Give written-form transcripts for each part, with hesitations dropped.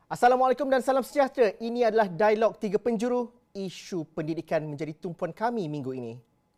Assalamualaikum dan salam sejahtera. Ini adalah Dialog Tiga Penjuru. Isu pendidikan menjadi tumpuan kami minggu ini.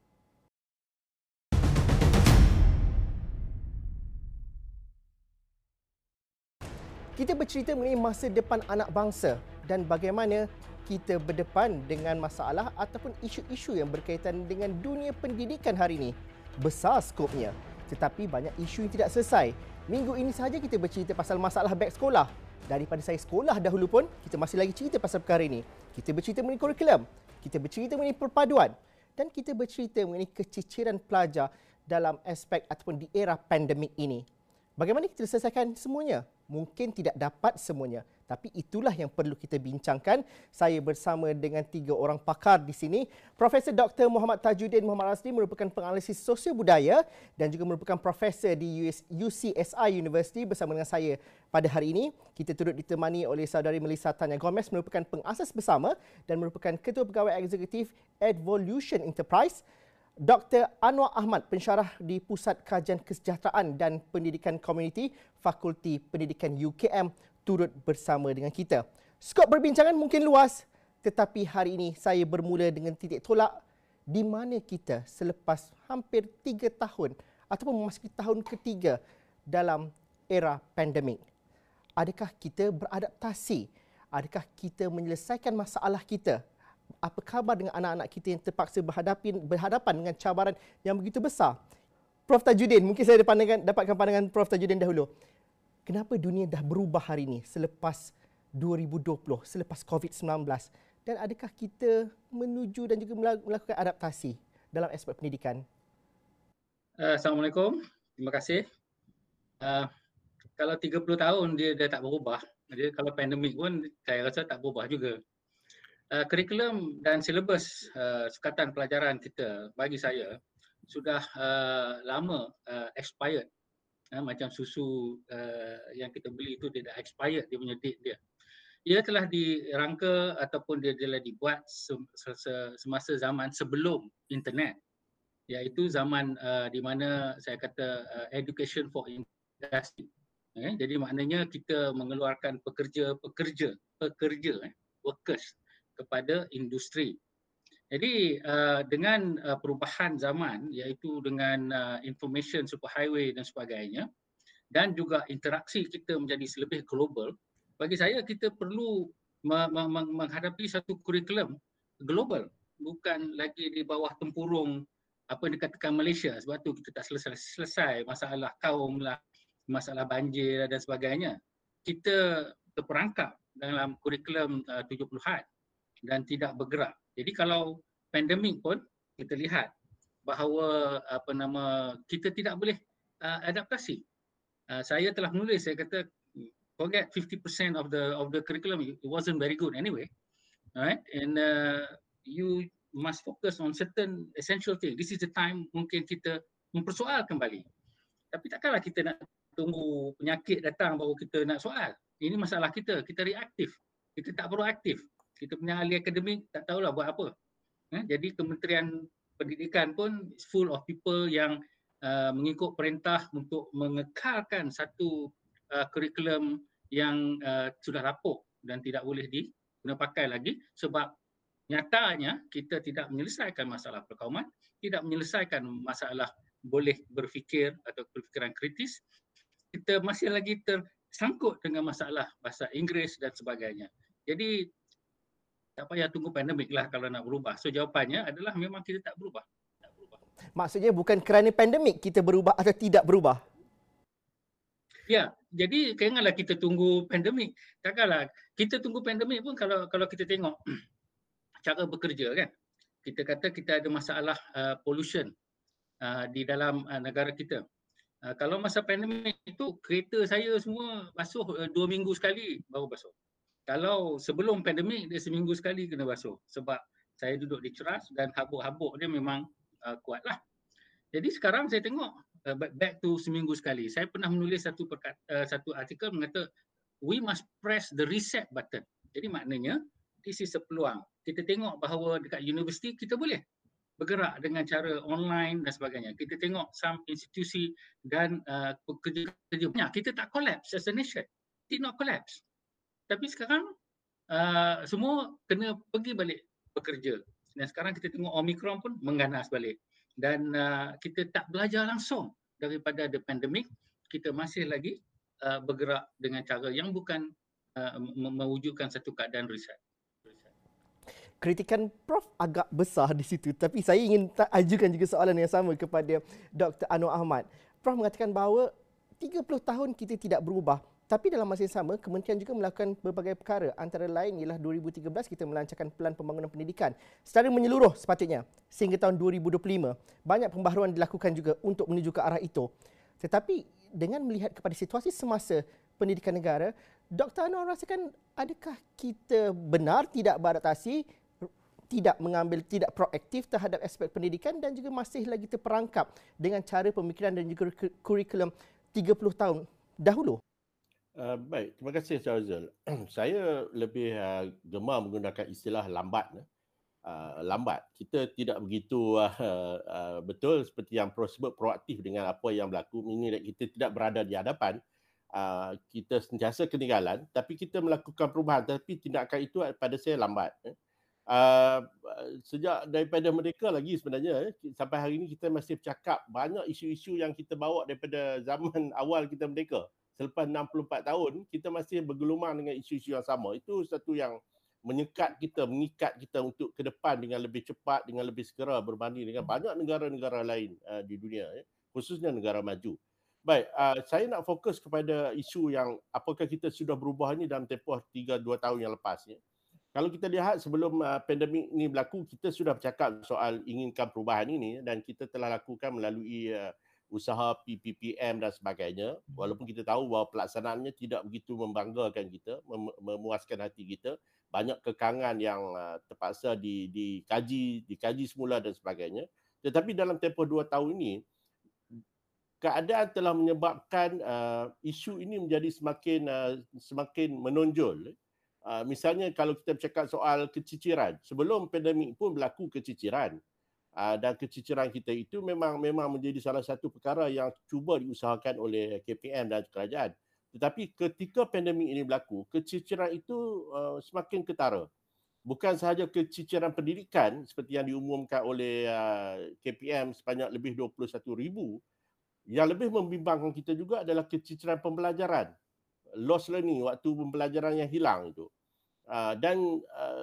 Kita bercerita mengenai masa depan anak bangsa dan bagaimana kita berdepan dengan masalah ataupun isu-isu yang berkaitan dengan dunia pendidikan hari ini. Besar skopnya, tetapi banyak isu yang tidak selesai. Minggu ini sahaja kita bercerita pasal masalah beg sekolah. Daripada saya sekolah dahulu pun, kita masih lagi cerita pasal perkara ini. Kita bercerita mengenai kurikulum, kita bercerita mengenai perpaduan dan kita bercerita mengenai keciciran pelajar dalam aspek ataupun di era pandemik ini. Bagaimana kita selesaikan semuanya? Mungkin tidak dapat semuanya, tapi itulah yang perlu kita bincangkan. Saya bersama dengan tiga orang pakar di sini. Profesor Dr. Muhammad Tajuddin Muhammad Rasli merupakan penganalisis sosial budaya dan juga merupakan profesor di UCSI University bersama dengan saya pada hari ini. Kita turut ditemani oleh saudari Melissa Tanya Gomez merupakan pengasas bersama dan merupakan ketua pegawai eksekutif Advolution Enterprise. Dr. Anwar Ahmad, pensyarah di Pusat Kajian Kesejahteraan dan Pendidikan Komuniti, Fakulti Pendidikan UKM, turut bersama dengan kita. Skop perbincangan mungkin luas, tetapi hari ini saya bermula dengan titik tolak di mana kita selepas hampir 3 tahun ataupun memasuki tahun ketiga dalam era pandemik. Adakah kita beradaptasi? Adakah kita menyelesaikan masalah kita? Apa khabar dengan anak-anak kita yang terpaksa berhadapan dengan cabaran yang begitu besar? Prof Tajuddin, mungkin saya dapatkan pandangan Prof Tajuddin dahulu. Kenapa dunia dah berubah hari ini selepas 2020, selepas COVID-19? Dan adakah kita menuju dan juga melakukan adaptasi dalam aspek pendidikan? Assalamualaikum, terima kasih. Kalau 30 tahun dia tak berubah, jadi kalau pandemik pun saya rasa tak berubah juga. Kurikulum dan silibus sukatan pelajaran kita bagi saya sudah lama expired. Macam susu yang kita beli itu dia dah expired, dia punya date dia. Ia telah dirangka ataupun dia telah dibuat semasa zaman sebelum internet, iaitu zaman di mana saya kata education for industry. Jadi maknanya kita mengeluarkan pekerja, workers kepada industri. Jadi dengan perubahan zaman, iaitu dengan information superhighway dan sebagainya, dan juga interaksi kita menjadi lebih global, bagi saya kita perlu menghadapi satu kurikulum global, bukan lagi di bawah tempurung apa yang dikatakan Malaysia. Sebab tu kita tak selesai masalah kaum lah, masalah banjir dan sebagainya. Kita terperangkap dalam kurikulum 70-an dan tidak bergerak. Jadi kalau pandemik pun kita lihat bahawa kita tidak boleh adaptasi. Saya telah menulis, saya kata forget 50% of the curriculum, it wasn't very good anyway. Alright, and you must focus on certain essential things. This is the time mungkin kita mempersoal kembali. Tapi takkanlah kita nak tunggu penyakit datang baru kita nak soal. Ini masalah kita reaktif. Kita tak proaktif. Kita punya ahli akademik tak tahulah buat apa. Jadi Kementerian Pendidikan pun full of people yang mengikut perintah untuk mengekalkan satu kurikulum yang sudah lapuk dan tidak boleh diguna pakai lagi, sebab nyatanya kita tidak menyelesaikan masalah perkauman, tidak menyelesaikan masalah boleh berfikir atau berfikiran kritis. Kita masih lagi tersangkut dengan masalah bahasa Inggeris dan sebagainya. Jadi tak payah tunggu pandemik lah kalau nak berubah. So jawapannya adalah memang kita tak berubah. Maksudnya bukan kerana pandemik kita berubah atau tidak berubah? Ya, jadi janganlah kita tunggu pandemik. Takkanlah kita tunggu pandemik pun kalau kita tengok cara bekerja kan. Kita kata kita ada masalah pollution di dalam negara kita. Kalau masa pandemik itu kereta saya semua basuh 2 minggu sekali baru basuh. Kalau sebelum pandemik dia seminggu sekali kena basuh sebab saya duduk di ceras dan habuk-habuk dia memang kuatlah. Jadi sekarang saya tengok back to seminggu sekali. Saya pernah menulis satu artikel mengata we must press the reset button. Jadi maknanya this is a peluang. Kita tengok bahawa dekat universiti kita boleh bergerak dengan cara online dan sebagainya. Kita tengok some institusi dan pekerja-pekerja banyak. Kita tak collapse as a nation. Did not collapse. Tapi sekarang semua kena pergi balik bekerja. Dan sekarang kita tengok Omicron pun mengganas balik. Dan kita tak belajar langsung daripada the pandemic, kita masih lagi bergerak dengan cara yang bukan mewujudkan satu keadaan reset. Kritikan Prof agak besar di situ, tapi saya ingin ajukan juga soalan yang sama kepada Dr. Anwar Ahmad. Prof mengatakan bahawa 30 tahun kita tidak berubah, tapi dalam masa yang sama kementerian juga melakukan berbagai perkara. Antara lain ialah 2013 kita melancarkan Pelan Pembangunan Pendidikan secara menyeluruh sepatutnya sehingga tahun 2025. Banyak pembaharuan dilakukan juga untuk menuju ke arah itu. Tetapi dengan melihat kepada situasi semasa pendidikan negara, Dr. Anwar rasakan adakah kita benar tidak beradaptasi, tidak proaktif terhadap aspek pendidikan dan juga masih lagi terperangkap dengan cara pemikiran dan juga kurikulum 30 tahun dahulu? Baik, terima kasih Encik Azul. Saya lebih gemar menggunakan istilah lambat. Lambat. Kita tidak begitu betul seperti yang Prof sebut, proaktif dengan apa yang berlaku. Ini kita tidak berada di hadapan. Kita sentiasa ketinggalan, tapi kita melakukan perubahan, tapi tindakan itu pada saya lambat. Sejak daripada merdeka lagi sebenarnya, sampai hari ini kita masih bercakap banyak isu-isu yang kita bawa daripada zaman awal kita merdeka. Selepas 64 tahun, kita masih bergelumang dengan isu-isu yang sama. Itu satu yang mengikat kita untuk ke depan dengan lebih cepat, dengan lebih segera berbanding dengan banyak negara-negara lain di dunia, khususnya negara maju. Baik, saya nak fokus kepada isu yang apakah kita sudah berubah ini dalam tempoh 3-2 tahun yang lepas. Kalau kita lihat sebelum pandemik ini berlaku, kita sudah bercakap soal inginkan perubahan ini dan kita telah lakukan melalui usaha PPPM dan sebagainya. Walaupun kita tahu bahawa pelaksanaannya tidak begitu membanggakan kita, memuaskan hati kita. Banyak kekangan yang terpaksa dikaji semula dan sebagainya. Tetapi dalam tempoh 2 tahun ini, keadaan telah menyebabkan isu ini menjadi semakin menonjol. Misalnya kalau kita bercakap soal keciciran, sebelum pandemik pun berlaku keciciran. Dan keciciran kita itu memang menjadi salah satu perkara yang cuba diusahakan oleh KPM dan kerajaan. Tetapi ketika pandemik ini berlaku, keciciran itu semakin ketara. Bukan sahaja keciciran pendidikan seperti yang diumumkan oleh KPM sebanyak lebih 21,000, yang lebih membimbangkan kita juga adalah keciciran pembelajaran. Lost learning, waktu pembelajaran yang hilang itu. Dan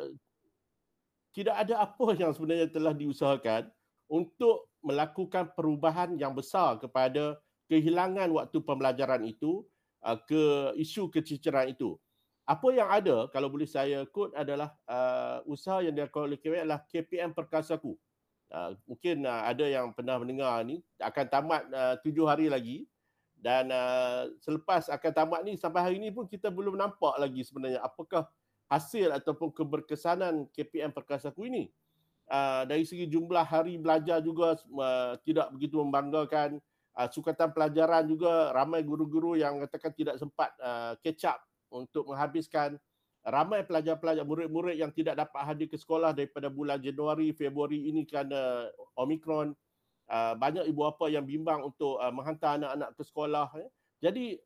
tidak ada apa yang sebenarnya telah diusahakan untuk melakukan perubahan yang besar kepada kehilangan waktu pembelajaran itu ke isu keciciran itu. Apa yang ada, kalau boleh saya quote, adalah usaha yang dilakukan oleh KPM adalah KPM Perkasaku. Mungkin ada yang pernah mendengar ni, akan tamat 7 hari lagi. Dan selepas akan tamat ni, sampai hari ini pun kita belum nampak lagi sebenarnya apakah hasil ataupun keberkesanan KPM Perkasaku ini. Dari segi jumlah hari belajar juga tidak begitu membanggakan. Sukatan pelajaran juga, ramai guru-guru yang katakan tidak sempat catch up untuk menghabiskan. Ramai pelajar-pelajar, murid-murid yang tidak dapat hadir ke sekolah daripada bulan Januari, Februari ini kerana Omicron. Banyak ibu bapa yang bimbang untuk menghantar anak-anak ke sekolah. Jadi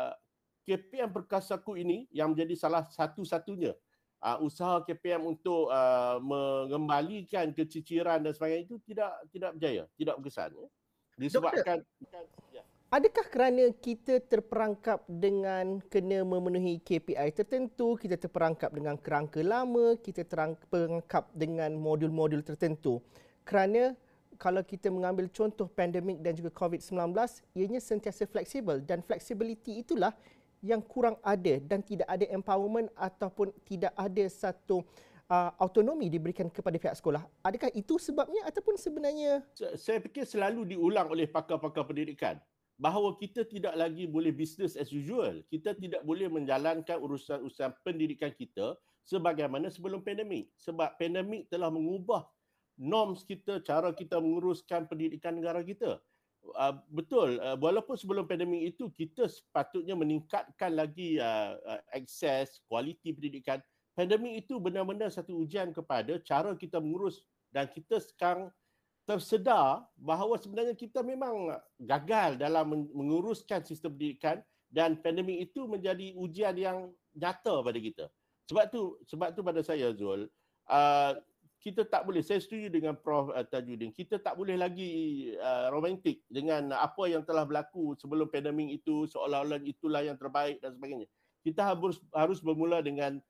KPM Perkasaku ini yang menjadi salah satu-satunya usaha KPM untuk mengembalikan keciciran dan sebagainya itu tidak berjaya, tidak berkesan. Disebabkan adakah kerana kita terperangkap dengan kena memenuhi KPI tertentu, kita terperangkap dengan kerangka lama, kita terperangkap dengan modul-modul tertentu? Kerana kalau kita mengambil contoh pandemik dan juga COVID-19, ianya sentiasa fleksibel dan flexibility itulah yang kurang ada dan tidak ada empowerment ataupun tidak ada satu autonomi diberikan kepada pihak sekolah. Adakah itu sebabnya ataupun sebenarnya? Saya fikir selalu diulang oleh pakar-pakar pendidikan bahawa kita tidak lagi boleh business as usual. Kita tidak boleh menjalankan urusan-urusan pendidikan kita sebagaimana sebelum pandemik. Sebab pandemik telah mengubah norms kita, cara kita menguruskan pendidikan negara kita. Betul, walaupun sebelum pandemik itu kita sepatutnya meningkatkan lagi akses, kualiti pendidikan. Pandemik itu benar-benar satu ujian kepada cara kita mengurus dan kita sekarang tersedar bahawa sebenarnya kita memang gagal dalam menguruskan sistem pendidikan dan pandemik itu menjadi ujian yang nyata pada kita. Sebab tu pada saya, Zul, kita tak boleh, saya setuju dengan Prof. Tajudin, kita tak boleh lagi romantik dengan apa yang telah berlaku sebelum pandemik itu, seolah-olah itulah yang terbaik dan sebagainya. Kita harus bermula dengan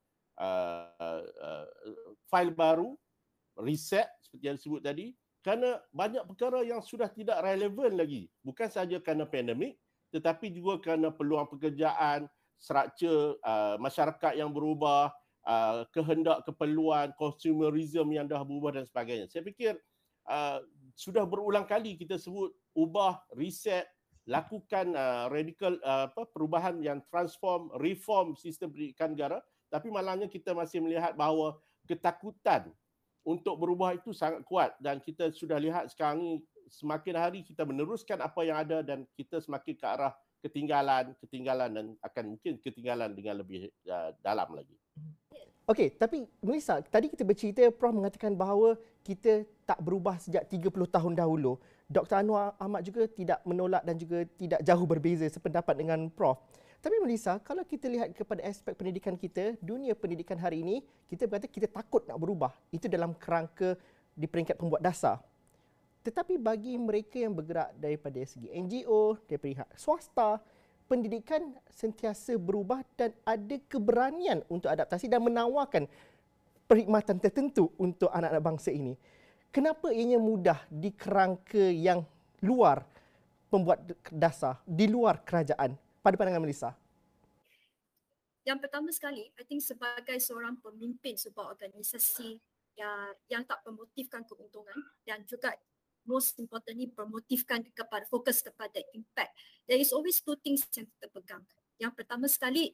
file baru, reset seperti yang disebut tadi, kerana banyak perkara yang sudah tidak relevan lagi. Bukan sahaja kerana pandemik, tetapi juga kerana peluang pekerjaan, struktur masyarakat yang berubah, kehendak, keperluan, consumerism yang dah berubah dan sebagainya. Saya fikir sudah berulang kali kita sebut ubah, reset, lakukan radikal perubahan yang transform, reform sistem pendidikan negara, tapi malangnya kita masih melihat bahawa ketakutan untuk berubah itu sangat kuat, dan kita sudah lihat sekarang ni semakin hari kita meneruskan apa yang ada dan kita semakin ke arah ketinggalan dan akan mungkin ketinggalan dengan lebih dalam lagi. Okey, tapi Melissa, tadi kita bercerita, Prof mengatakan bahawa kita tak berubah sejak 30 tahun dahulu. Dr. Anwar Ahmad juga tidak menolak dan juga tidak jauh berbeza sependapat dengan Prof. Tapi Melissa, kalau kita lihat kepada aspek pendidikan kita, dunia pendidikan hari ini, kita berkata kita takut nak berubah. Itu dalam kerangka di peringkat pembuat dasar. Tetapi bagi mereka yang bergerak daripada segi NGO, daripada pihak swasta, pendidikan sentiasa berubah dan ada keberanian untuk adaptasi dan menawarkan perkhidmatan tertentu untuk anak-anak bangsa ini. Kenapa ianya mudah di kerangka yang luar pembuat dasar, di luar kerajaan, pada pandangan Melissa? Yang pertama sekali, I think sebagai seorang pemimpin sebuah organisasi yang tak memotifkan keuntungan dan juga most importantly bermotifkan kepada fokus kepada impact. There is always two things yang kita pegang. Yang pertama sekali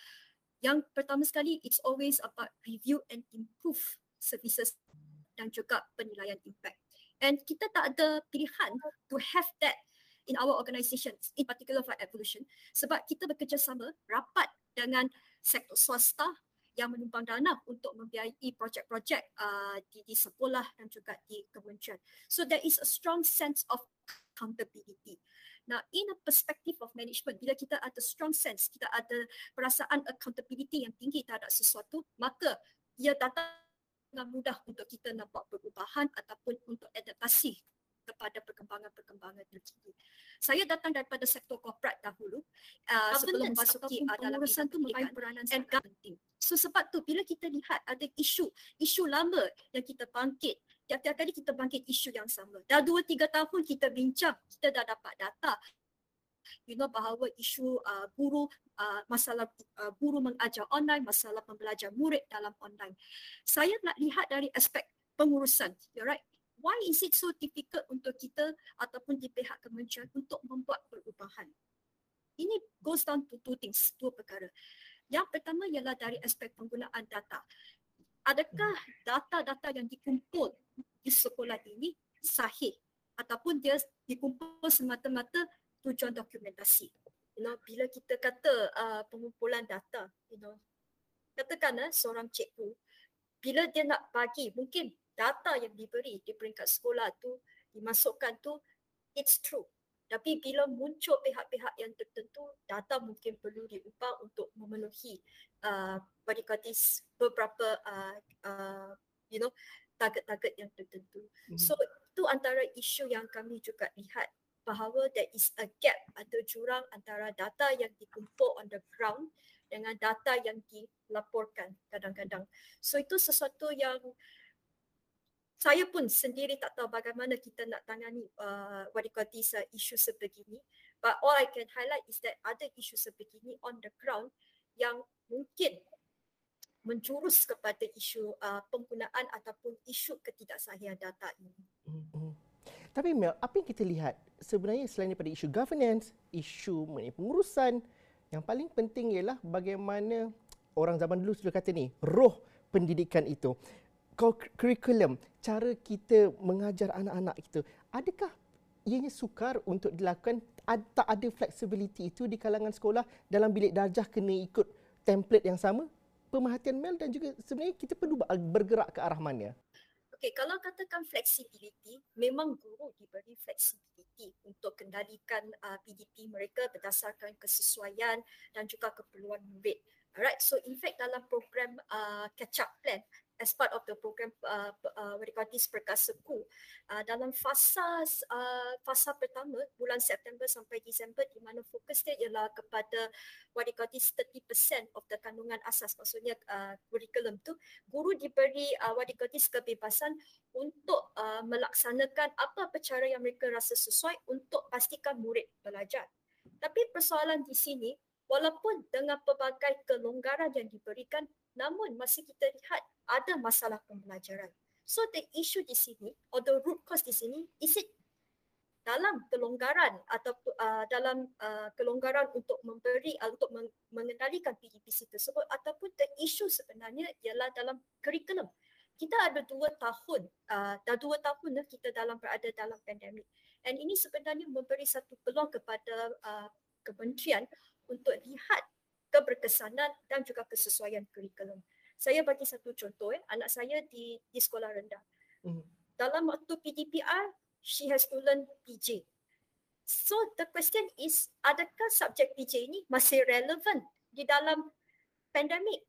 it's always about review and improve services dan juga penilaian impact. And kita tak ada pilihan to have that in our organisation, in particular for Evolution, sebab kita bekerjasama rapat dengan sektor swasta yang menyumbang dana untuk membiayai projek-projek di sekolah dan juga di kementerian. So there is a strong sense of accountability. Now, in a perspective of management, bila kita ada strong sense, kita ada perasaan accountability yang tinggi terhadap sesuatu, maka ia datang dengan mudah untuk kita nampak perubahan ataupun untuk adaptasi kepada perkembangan-perkembangan terkini. Saya datang daripada sektor korporat dahulu sebelum memasuki dalam urusan itu memainkan peranan sangat penting. So sebab tu bila kita lihat ada isu lama yang kita bangkit, tiap-tiap kali kita bangkit isu yang sama. Dah 2-3 tahun kita bincang, kita dah dapat data. Bahawa isu masalah guru mengajar online, masalah pembelajar murid dalam online. Saya nak lihat dari aspek pengurusan, right? Why is it so difficult untuk kita ataupun di pihak kementerian untuk membuat perubahan? Ini goes down to two things, dua perkara. Yang pertama ialah dari aspek penggunaan data. Adakah data-data yang dikumpul di sekolah ini sahih ataupun dia dikumpul semata-mata tujuan dokumentasi? Bila kita kata pengumpulan data, katakan seorang cikgu, bila dia nak bagi, mungkin data yang diberi di peringkat sekolah tu, dimasukkan tu, it's true. Tapi bila muncul pihak-pihak yang tertentu, data mungkin perlu diubah untuk memenuhi beberapa target-target yang tertentu. So itu antara isu yang kami juga lihat, bahawa there is a gap, ada jurang antara data yang dikumpul on the ground dengan data yang dilaporkan kadang-kadang. So itu sesuatu yang saya pun sendiri tak tahu bagaimana kita nak tangani isu sebegini. But all I can highlight is that ada isu sebegini on the ground yang mungkin menjurus kepada isu penggunaan ataupun isu ketidaksahihan data ini. Tapi Mel, apa yang kita lihat sebenarnya selain daripada isu governance, isu mengenai pengurusan, yang paling penting ialah bagaimana orang zaman dulu sudah kata ni, roh pendidikan itu. Kurikulum, cara kita mengajar anak-anak kita, adakah ianya sukar untuk dilakukan? Tak ada flexibility itu di kalangan sekolah dalam bilik darjah kena ikut template yang sama? Pemerhatian Mel dan juga sebenarnya kita perlu bergerak ke arah mana? Okey, kalau katakan flexibility, memang guru diberi flexibility untuk kendalikan PDP mereka berdasarkan kesesuaian dan juga keperluan murid. Alright, so in fact dalam program catch up plan as part of the program what do you call this Perkasaku, dalam fasa pertama bulan September sampai Disember, di mana fokus dia ialah kepada what do you call this 30% of the kandungan asas, maksudnya kurikulum tu guru diberi what do you call this kebebasan untuk melaksanakan apa cara yang mereka rasa sesuai untuk pastikan murid belajar. Tapi persoalan di sini, walaupun dengan pelbagai kelonggaran yang diberikan, namun masih kita lihat ada masalah pembelajaran. So the issue di sini, or the root cause di sini, is it dalam kelonggaran atau dalam kelonggaran untuk memberi untuk mengendalikan PDPC tersebut, ataupun the issue sebenarnya ialah dalam kurikulum. Kita ada 2 tahun, dah 2 tahun kita berada dalam pandemik. And ini sebenarnya memberi satu peluang kepada kementerian untuk lihat keberkesanan dan juga kesesuaian kurikulum. Saya bagi satu contoh, anak saya di sekolah rendah. Dalam waktu PDPR, she has to learn PJ. So the question is, adakah subjek PJ ini masih relevan di dalam pandemik?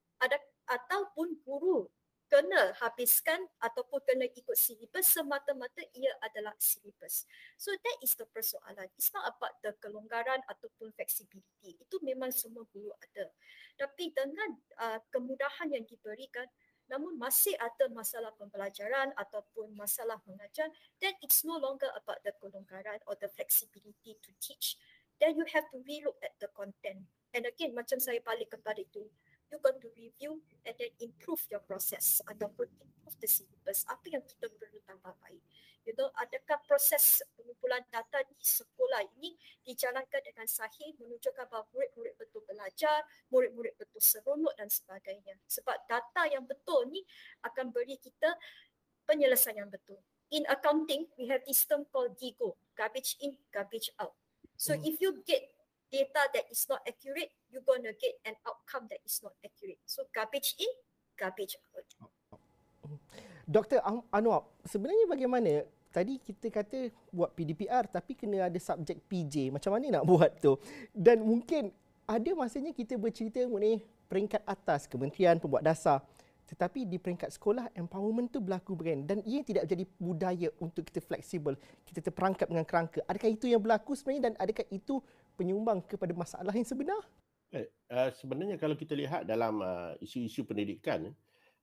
Ataupun guru kena habiskan ataupun kena ikut silibus semata-mata ia adalah silibus. So that is the persoalan. It's not about the kelonggaran ataupun flexibility. Itu memang semua guru ada. Tapi dengan kemudahan yang diberikan, namun masih ada masalah pembelajaran ataupun masalah mengajar, then it's no longer about the kelonggaran or the flexibility to teach. Then you have to relook at the content. And again, macam saya balik kepada itu, you got to review and then improve your process ataupun improve the syllabus. Apa yang kita perlu tambah baik? You know, adakah proses pengumpulan data di sekolah ini dijalankan dengan sahih, menunjukkan bahawa murid-murid betul belajar, murid-murid betul seronok dan sebagainya. Sebab data yang betul ni akan beri kita penyelesaian yang betul. In accounting, we have this term called GIGO, garbage in, garbage out. So if you get data that is not accurate, you're going to get an outcome that is not accurate. So garbage in, garbage out. Dr. Anwar, sebenarnya bagaimana tadi kita kata buat PDPR tapi kena ada subjek PJ. Macam mana nak buat tu? Dan mungkin ada masanya kita bercerita mengenai peringkat atas Kementerian Pembuat Dasar. Tetapi di peringkat sekolah, empowerment tu berlaku berlaku dan ia tidak jadi budaya untuk kita fleksibel. Kita terperangkap dengan kerangka. Adakah itu yang berlaku sebenarnya dan adakah itu penyumbang kepada masalah yang sebenar? Sebenarnya kalau kita lihat dalam isu-isu pendidikan,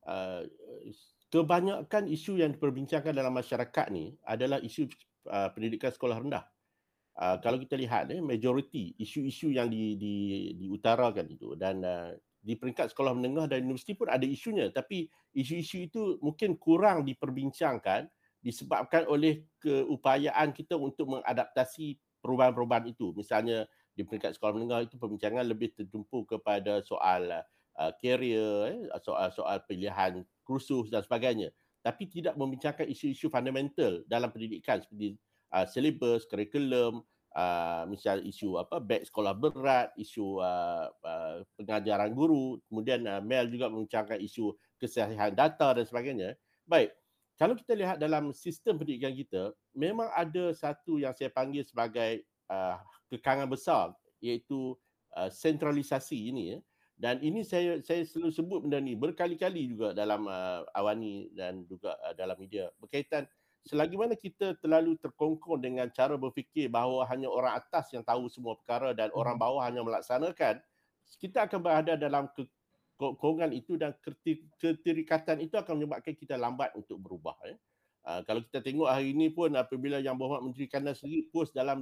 kebanyakan isu yang diperbincangkan dalam masyarakat ni adalah isu pendidikan sekolah rendah. Kalau kita lihat majoriti isu-isu yang diutarakan itu, dan di peringkat sekolah menengah dan universiti pun ada isunya, tapi isu-isu itu mungkin kurang diperbincangkan disebabkan oleh keupayaan kita untuk mengadaptasi perubahan-perubahan itu. Misalnya di peringkat sekolah menengah itu perbincangan lebih tertumpu kepada soal karier, soal pilihan kursus dan sebagainya. Tapi tidak membincangkan isu-isu fundamental dalam pendidikan seperti silibus, kurikulum, misal isu beg sekolah berat, isu pengajaran guru, kemudian Mel juga membincangkan isu kesihapan data dan sebagainya. Baik, kalau kita lihat dalam sistem pendidikan kita, memang ada satu yang saya panggil sebagai kekangan besar, iaitu sentralisasi ini. Dan ini saya selalu sebut benda ni berkali-kali juga dalam Awani dan juga dalam media, berkaitan selagi mana kita terlalu terkongkong dengan cara berfikir bahawa hanya orang atas yang tahu semua perkara dan orang bawah hanya melaksanakan, kita akan berada dalam kekongkongan itu dan keterikatan itu akan menyebabkan kita lambat untuk berubah. Kalau kita tengok hari ini pun apabila Yang Berhormat Menteri Kanan sendiri post dalam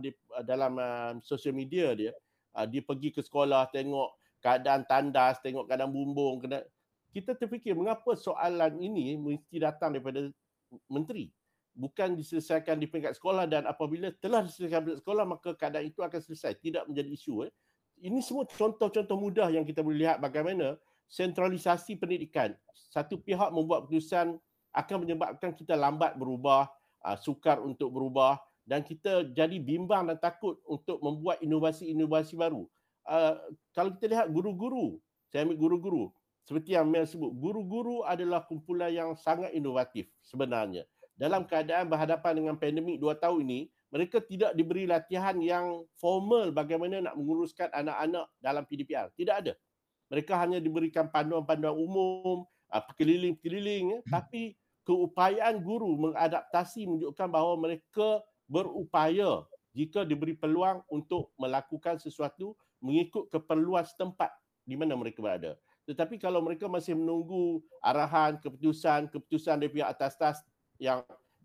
sosial media dia pergi ke sekolah, tengok keadaan tandas, tengok keadaan bumbung, kita terfikir mengapa soalan ini mesti datang daripada menteri, bukan diselesaikan di peringkat sekolah, dan apabila telah diselesaikan di peringkat sekolah maka keadaan itu akan selesai, tidak menjadi isu. Ini semua contoh-contoh mudah yang kita boleh lihat bagaimana sentralisasi pendidikan, satu pihak membuat keputusan akan menyebabkan kita lambat berubah, sukar untuk berubah, dan kita jadi bimbang dan takut untuk membuat inovasi-inovasi baru. Kalau kita lihat guru-guru, saya ambil guru-guru, seperti yang Mel sebut, guru-guru adalah kumpulan yang sangat inovatif sebenarnya. Dalam keadaan berhadapan dengan pandemik 2 tahun ini, mereka tidak diberi latihan yang formal bagaimana nak menguruskan anak-anak dalam PDPR. Tidak ada. Mereka hanya diberikan panduan-panduan umum, keliling-keliling, tapi keupayaan guru mengadaptasi menunjukkan bahawa mereka berupaya jika diberi peluang untuk melakukan sesuatu mengikut keperluan setempat di mana mereka berada. Tetapi kalau mereka masih menunggu arahan, keputusan dari pihak atas-atas yang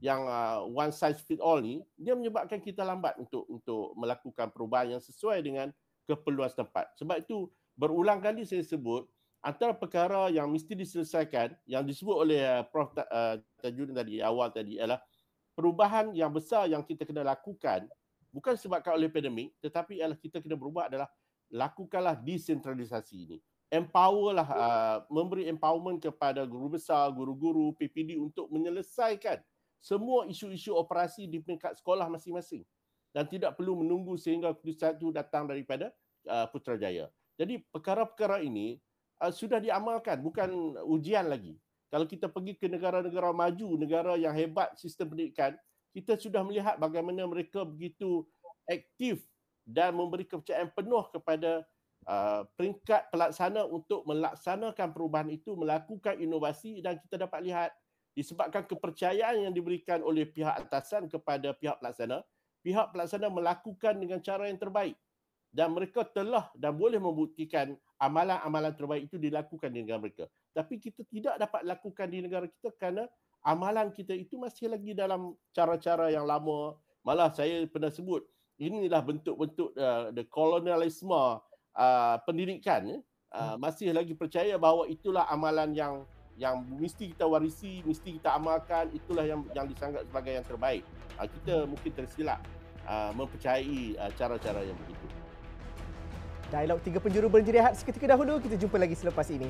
one size fit all ni, dia menyebabkan kita lambat untuk melakukan perubahan yang sesuai dengan keperluan setempat. Sebab itu berulang kali saya sebut antara perkara yang mesti diselesaikan yang disebut oleh Prof Tajudin tadi awal tadi ialah perubahan yang besar yang kita kena lakukan bukan sebabkan oleh pandemik, tetapi ialah kita kena berubah adalah lakukanlah desentralisasi ini. Empowerlah, memberi empowerment kepada guru besar, guru-guru, PPD untuk menyelesaikan semua isu-isu operasi di peringkat sekolah masing-masing dan tidak perlu menunggu sehingga keputusan itu datang daripada Putrajaya. Jadi perkara-perkara ini sudah diamalkan, bukan ujian lagi. Kalau kita pergi ke negara-negara maju, negara yang hebat sistem pendidikan, kita sudah melihat bagaimana mereka begitu aktif dan memberi kepercayaan penuh kepada peringkat pelaksana untuk melaksanakan perubahan itu, melakukan inovasi, dan kita dapat lihat disebabkan kepercayaan yang diberikan oleh pihak atasan kepada pihak pelaksana melakukan dengan cara yang terbaik dan mereka telah dan boleh membuktikan amalan-amalan terbaik itu dilakukan di negara mereka. Tapi kita tidak dapat lakukan di negara kita kerana amalan kita itu masih lagi dalam cara-cara yang lama. Malah saya pernah sebut, inilah bentuk-bentuk the kolonialisme pendidikan. Masih lagi percaya bahawa itulah amalan yang mesti kita warisi, mesti kita amalkan, itulah yang disanggap sebagai yang terbaik. Kita mungkin tersilap mempercayai cara-cara yang begitu. Dialog 3 penjuru berhenti rehat seketika dahulu. Kita jumpa lagi selepas ini.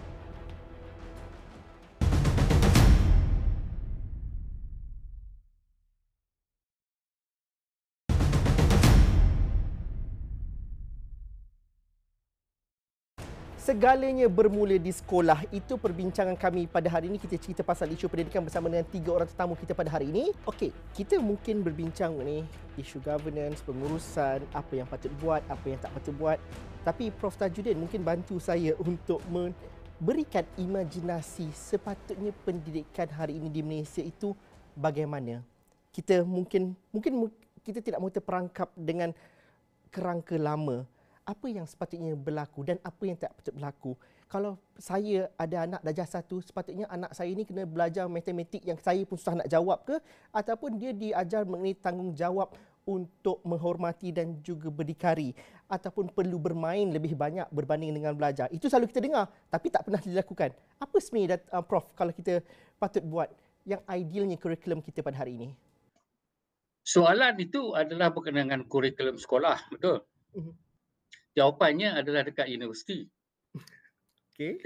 Segalanya bermula di sekolah. Itu perbincangan kami pada hari ini. Kita cerita pasal isu pendidikan bersama dengan 3 orang tetamu kita pada hari ini. Okey, kita mungkin berbincang ni isu governance, pengurusan, apa yang patut buat, apa yang tak patut buat. Tapi Prof Tajudin mungkin bantu saya untuk memberikan imajinasi sepatutnya pendidikan hari ini di Malaysia itu bagaimana. Kita mungkin kita tidak mahu terperangkap dengan kerangka lama. Apa yang sepatutnya berlaku dan apa yang tak patut berlaku. Kalau saya ada anak darjah 1, sepatutnya anak saya ni kena belajar matematik yang saya pun susah nak jawab ke, ataupun dia diajar mengenai tanggungjawab untuk menghormati dan juga berdikari, ataupun perlu bermain lebih banyak berbanding dengan belajar. Itu selalu kita dengar tapi tak pernah dilakukan. Apa sebenarnya Prof kalau kita patut buat yang idealnya kurikulum kita pada hari ini? Soalan itu adalah berkenaan dengan kurikulum sekolah, betul? Jawapannya adalah dekat universiti. Okey.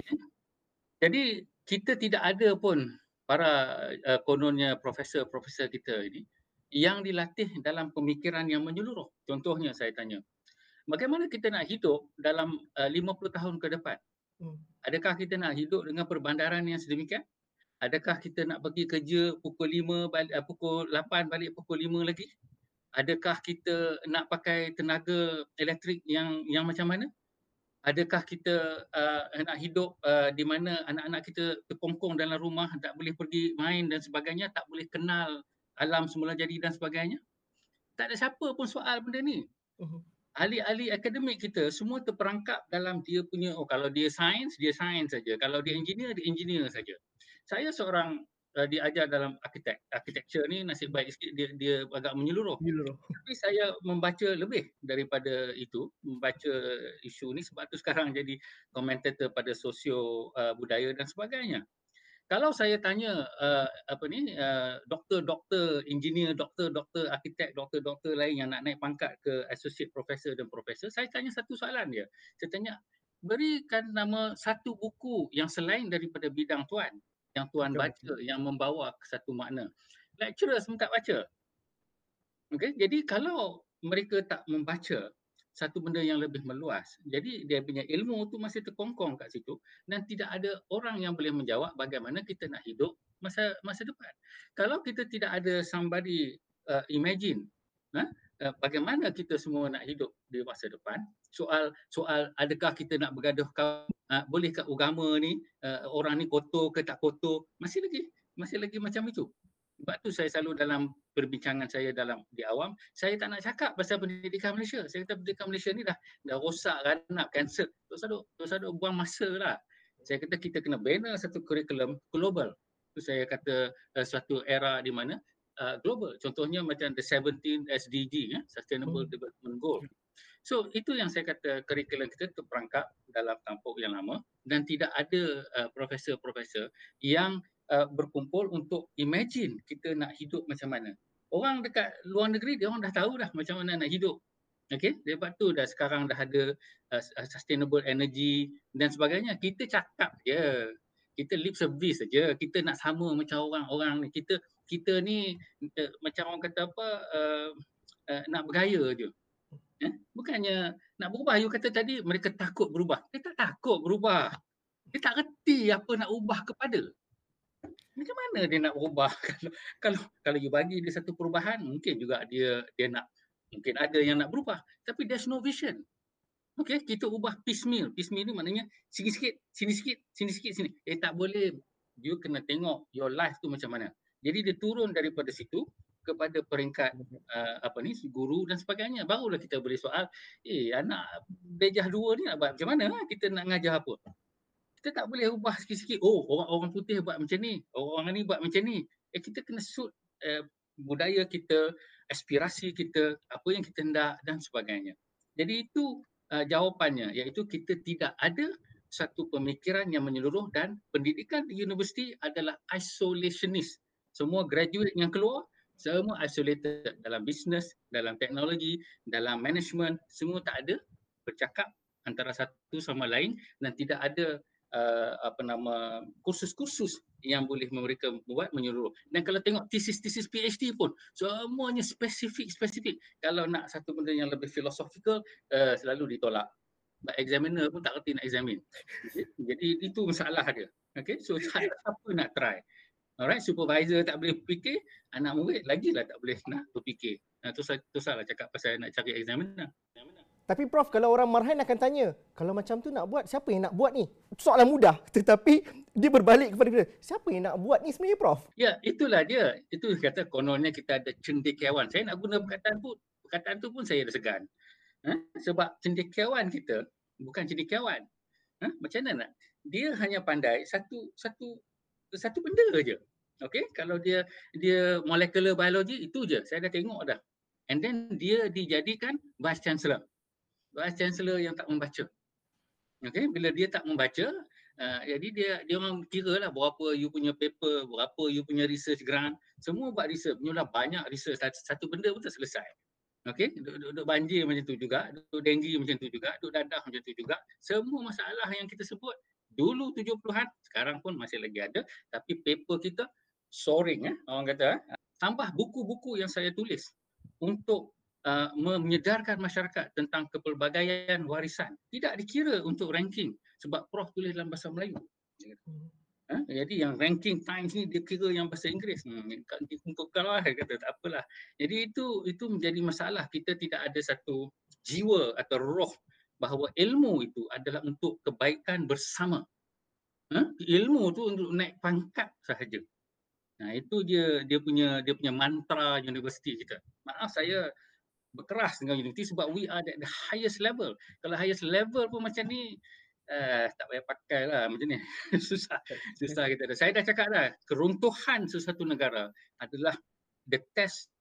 Jadi kita tidak ada pun para kononnya profesor-profesor kita ini yang dilatih dalam pemikiran yang menyeluruh. Contohnya saya tanya, bagaimana kita nak hidup dalam 50 tahun ke depan? Adakah kita nak hidup dengan perbandaran yang sedemikian? Adakah kita nak pergi kerja pukul 5 balik, pukul 8 balik pukul 5 lagi? Adakah kita nak pakai tenaga elektrik yang macam mana? Adakah kita nak hidup di mana anak-anak kita terkongkong dalam rumah, tak boleh pergi main dan sebagainya, tak boleh kenal alam semula jadi dan sebagainya? Tak ada siapa pun soal benda ni. Ahli-ahli akademik kita semua terperangkap dalam dia punya, kalau dia sains saja. Kalau dia engineer saja. Saya seorang diajar dalam architecture ni, nasib baik sikit dia agak menyeluruh. Tapi saya membaca lebih daripada itu, membaca isu ni sebab tu sekarang jadi komentator pada sosio budaya dan sebagainya. Kalau saya tanya doktor-doktor engineer, doktor-doktor arkitek, doktor-doktor lain yang nak naik pangkat ke associate professor dan profesor, saya tanya satu soalan dia. Saya tanya, berikan nama satu buku yang selain daripada bidang tuan, yang tuan baca, yang membawa ke satu makna. Lecturers pun tak baca. Okay? Jadi kalau mereka tak membaca satu benda yang lebih meluas, jadi dia punya ilmu tu masih terkongkong kat situ dan tidak ada orang yang boleh menjawab bagaimana kita nak hidup masa depan. Kalau kita tidak ada somebody imagine, bagaimana kita semua nak hidup di masa depan. Soal adakah kita nak bergaduh, bolehkah agama ni orang ni kotor ke tak kotor, masih lagi macam itu. Sebab tu saya selalu dalam perbincangan saya di awam, saya tak nak cakap pasal pendidikan Malaysia. Saya kata pendidikan Malaysia ni dah rosak, ranap, cancel. Terus ada buang masa lah. Saya kata kita kena bina satu kurikulum global. Tu saya kata suatu era di mana global. Contohnya macam the 17 SDG, Sustainable Development Goal. So itu yang saya kata kurikulum kita terperangkap dalam tampuk yang lama dan tidak ada profesor-profesor yang berkumpul untuk imagine kita nak hidup macam mana. Orang dekat luar negeri dia orang dah tahu dah macam mana nak hidup. Okey, sebab tu dah sekarang dah ada sustainable energy dan sebagainya. Kita cakap je. Kita lip service saja. Kita nak sama macam orang-orang ni. Kita ni macam orang kata apa nak bergaya je. Bukannya nak berubah. You kata tadi mereka takut berubah. Dia tak takut berubah. Dia tak reti apa nak ubah kepada. Macam mana dia nak berubah? Kalau you bagi dia satu perubahan, mungkin juga dia nak, mungkin ada yang nak berubah. Tapi there's no vision. Okay, kita ubah piecemeal. Piecemeal ni maknanya sini sikit, sini sikit, sini sikit, sini. Tak boleh. You kena tengok your life tu macam mana. Jadi dia turun daripada situ kepada peringkat guru dan sebagainya. Barulah kita boleh soal, anak bejah dua ni nak buat macam mana? Kita nak ngajar apa? Kita tak boleh ubah sikit-sikit. Orang putih buat macam ni. Orang ni buat macam ni. Kita kena suit budaya kita, aspirasi kita, apa yang kita hendak dan sebagainya. Jadi itu jawapannya, iaitu kita tidak ada satu pemikiran yang menyeluruh dan pendidikan di universiti adalah isolationist. Semua graduate yang keluar, semua isolated dalam bisnes, dalam teknologi, dalam management, semua tak ada bercakap antara satu sama lain dan tidak ada kursus-kursus yang boleh mereka buat menyeluruh. Dan kalau tengok tesis PhD pun semuanya spesifik. Kalau nak satu benda yang lebih philosophical selalu ditolak. Examiner pun tak reti nak examine. Jadi itu masalah dia. Okay, so siapa nak try? Alright, supervisor tak boleh fikir, anak murid lagilah tak boleh nak berfikir. Tu salah cakap pasal nak cari examiner. Tapi Prof, kalau orang marhain akan tanya, kalau macam tu nak buat, siapa yang nak buat ni? Soalan mudah, tetapi dia berbalik kepada kita. Siapa yang nak buat ni sebenarnya, Prof? Ya, itulah dia. Itu kata kononnya kita ada cendekiawan. Saya nak guna perkataan tu pun saya ada segan. Sebab cendekiawan kita bukan cendekiawan. Macam mana nak? Dia hanya pandai satu benda je. Okey, kalau dia molecular biology itu je. Saya dah tengok dah. And then dia dijadikan vice chancellor. Vice chancellor yang tak membaca. Okey, bila dia tak membaca, jadi dia orang kira lah berapa you punya paper, berapa you punya research grant, semua buat research, punya banyak research, satu benda pun tak selesai. Okey, duduk banjir macam tu juga, duduk denggi macam tu juga, duduk dadah macam tu juga. Semua masalah yang kita sebut dulu 70-an, sekarang pun masih lagi ada, tapi paper kita soaring, orang kata. Tambah buku-buku yang saya tulis untuk menyedarkan masyarakat tentang kepelbagaian warisan. Tidak dikira untuk ranking sebab Prof tulis dalam bahasa Melayu. Jadi yang ranking Times ni dia kira yang bahasa Inggeris. Kalau kata tak apalah. Jadi itu menjadi masalah. Kita tidak ada satu jiwa atau roh bahawa ilmu itu adalah untuk kebaikan bersama. Ilmu tu untuk naik pangkat sahaja. Nah, itu dia punya mantra universiti kita. Maaf saya berkeras dengan universiti sebab we are at the highest level. Kalau highest level pun macam ni tak payah pakai lah macam ni. susah kita ada. Saya dah cakap dah, keruntuhan sesuatu negara adalah the test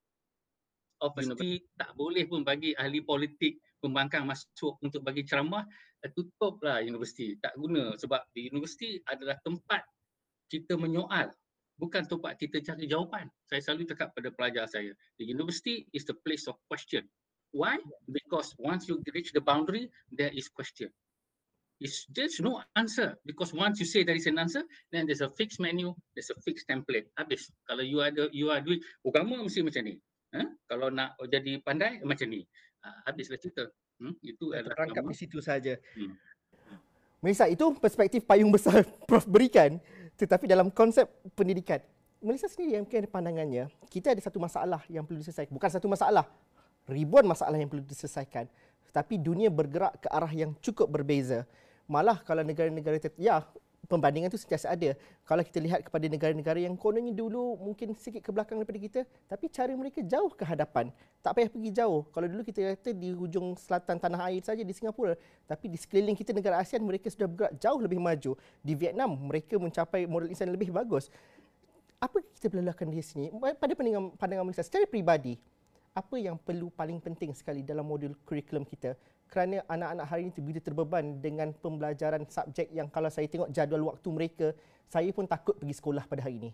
of university. Tak boleh pun bagi ahli politik pembangkang masuk untuk bagi ceramah, tutuplah universiti. Tak guna sebab di universiti adalah tempat kita menyoal, bukan tempat kita cari jawapan. Saya selalu cakap pada pelajar saya, the university is the place of question. Why? Because once you reach the boundary, there is question. There's no answer because once you say there is an answer, then there's a fixed menu, there's a fixed template. Habis. Kalau you are doing agama mesti macam ni. Kalau nak jadi pandai macam ni. Habislah cerita. Itu adalah terangkap di situ saja. Melissa, itu perspektif payung besar Prof berikan, tetapi dalam konsep pendidikan, Melissa sendiri yang mungkin ada pandangannya, kita ada satu masalah yang perlu diselesaikan. Bukan satu masalah, ribuan masalah yang perlu diselesaikan. Tapi dunia bergerak ke arah yang cukup berbeza. Malah kalau negara-negara pembandingan itu sentiasa ada. Kalau kita lihat kepada negara-negara yang kononnya dulu mungkin sikit ke belakang daripada kita, tapi cara mereka jauh ke hadapan. Tak payah pergi jauh. Kalau dulu kita kata di hujung selatan tanah air saja di Singapura, tapi di sekeliling kita negara ASEAN mereka sudah bergerak jauh lebih maju. Di Vietnam mereka mencapai modal insan lebih bagus. Apa kita boleh lakukan di sini? Pada pandangan Melissa secara peribadi, apa yang perlu paling penting sekali dalam modul kurikulum kita? Kerana anak-anak hari ini begitu terbeban dengan pembelajaran subjek yang kalau saya tengok jadual waktu mereka, saya pun takut pergi sekolah pada hari ini.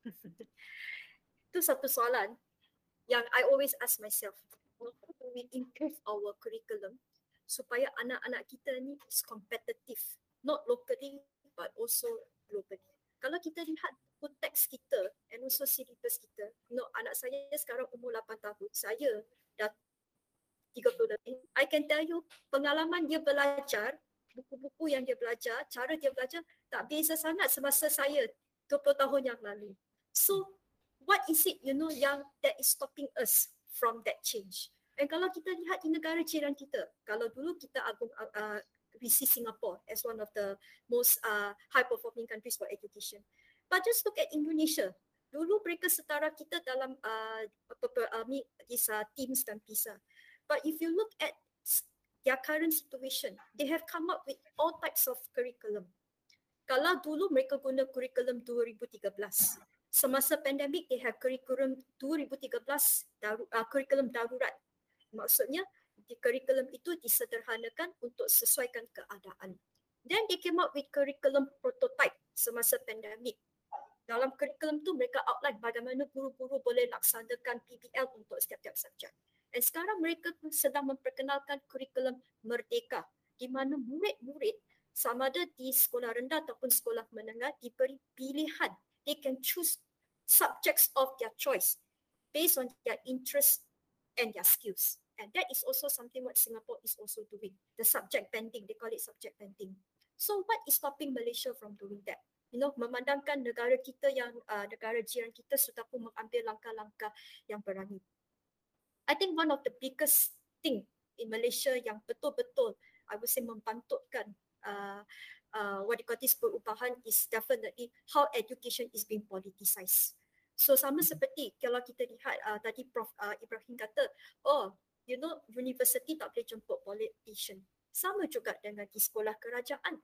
Itu satu soalan yang I always ask myself. How do we improve our curriculum supaya anak-anak kita ni is competitive, not locally but also globally. Kalau kita lihat teks kita and also syllabus kita, anak saya sekarang umur 8 tahun, saya dah 30 lebih. I can tell you, pengalaman dia belajar, buku-buku yang dia belajar, cara dia belajar tak beza sangat semasa saya 20 tahun yang lalu. So, what is it, yang that is stopping us from that change? And kalau kita lihat di negara jiran kita, kalau dulu kita we see Singapore as one of the most high performing countries for education. But just look at Indonesia. Dulu mereka setara kita dalam TIMSS dan PISA. But if you look at their current situation, they have come up with all types of curriculum. Kalau dulu mereka guna kurikulum 2013, semasa pandemik they have kurikulum 2013, kurikulum darurat. Maksudnya, kurikulum itu disederhanakan untuk sesuaikan keadaan. Then they came up with kurikulum prototype semasa pandemik. Dalam kurikulum tu mereka outline bagaimana guru-guru boleh laksanakan PBL untuk setiap-tiap subjek. Dan sekarang mereka sedang memperkenalkan kurikulum merdeka di mana murid-murid sama ada di sekolah rendah ataupun sekolah menengah diberi pilihan. They can choose subjects of their choice based on their interest and their skills. And that is also something what Singapore is also doing. The subject banding, they call it subject banding. So what is stopping Malaysia from doing that? Memandangkan negara kita yang negara jiran kita sudah pun mengambil langkah-langkah yang berani. I think one of the biggest thing in Malaysia yang betul-betul I would say membantutkan what you call this perubahan is definitely how education is being politicized. So sama seperti kalau kita lihat tadi Prof Ibrahim kata, university tak boleh jemput politician. Sama juga dengan di sekolah kerajaan.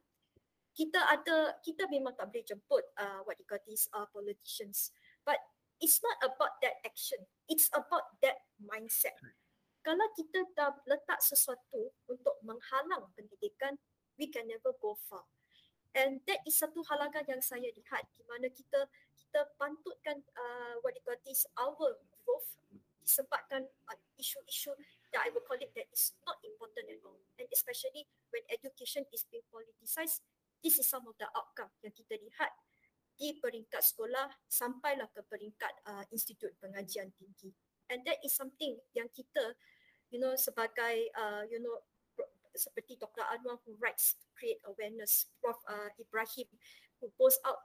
Kita memang tak boleh jemput what you call this politicians. But it's not about that action. It's about that mindset. Kalau kita dah letak sesuatu untuk menghalang pendidikan, we can never go far. And that is satu halangan yang saya lihat di mana kita pantutkan what you call this our growth disebabkan isu-isu that I will call it that is not important at all. And especially when education is being politicized, this is some of the outcome yang kita lihat di peringkat sekolah sampailah ke peringkat institut pengajian tinggi. And that is something yang kita, sebagai, seperti Dr. Anwar who writes to create awareness, Prof. Ibrahim who goes out,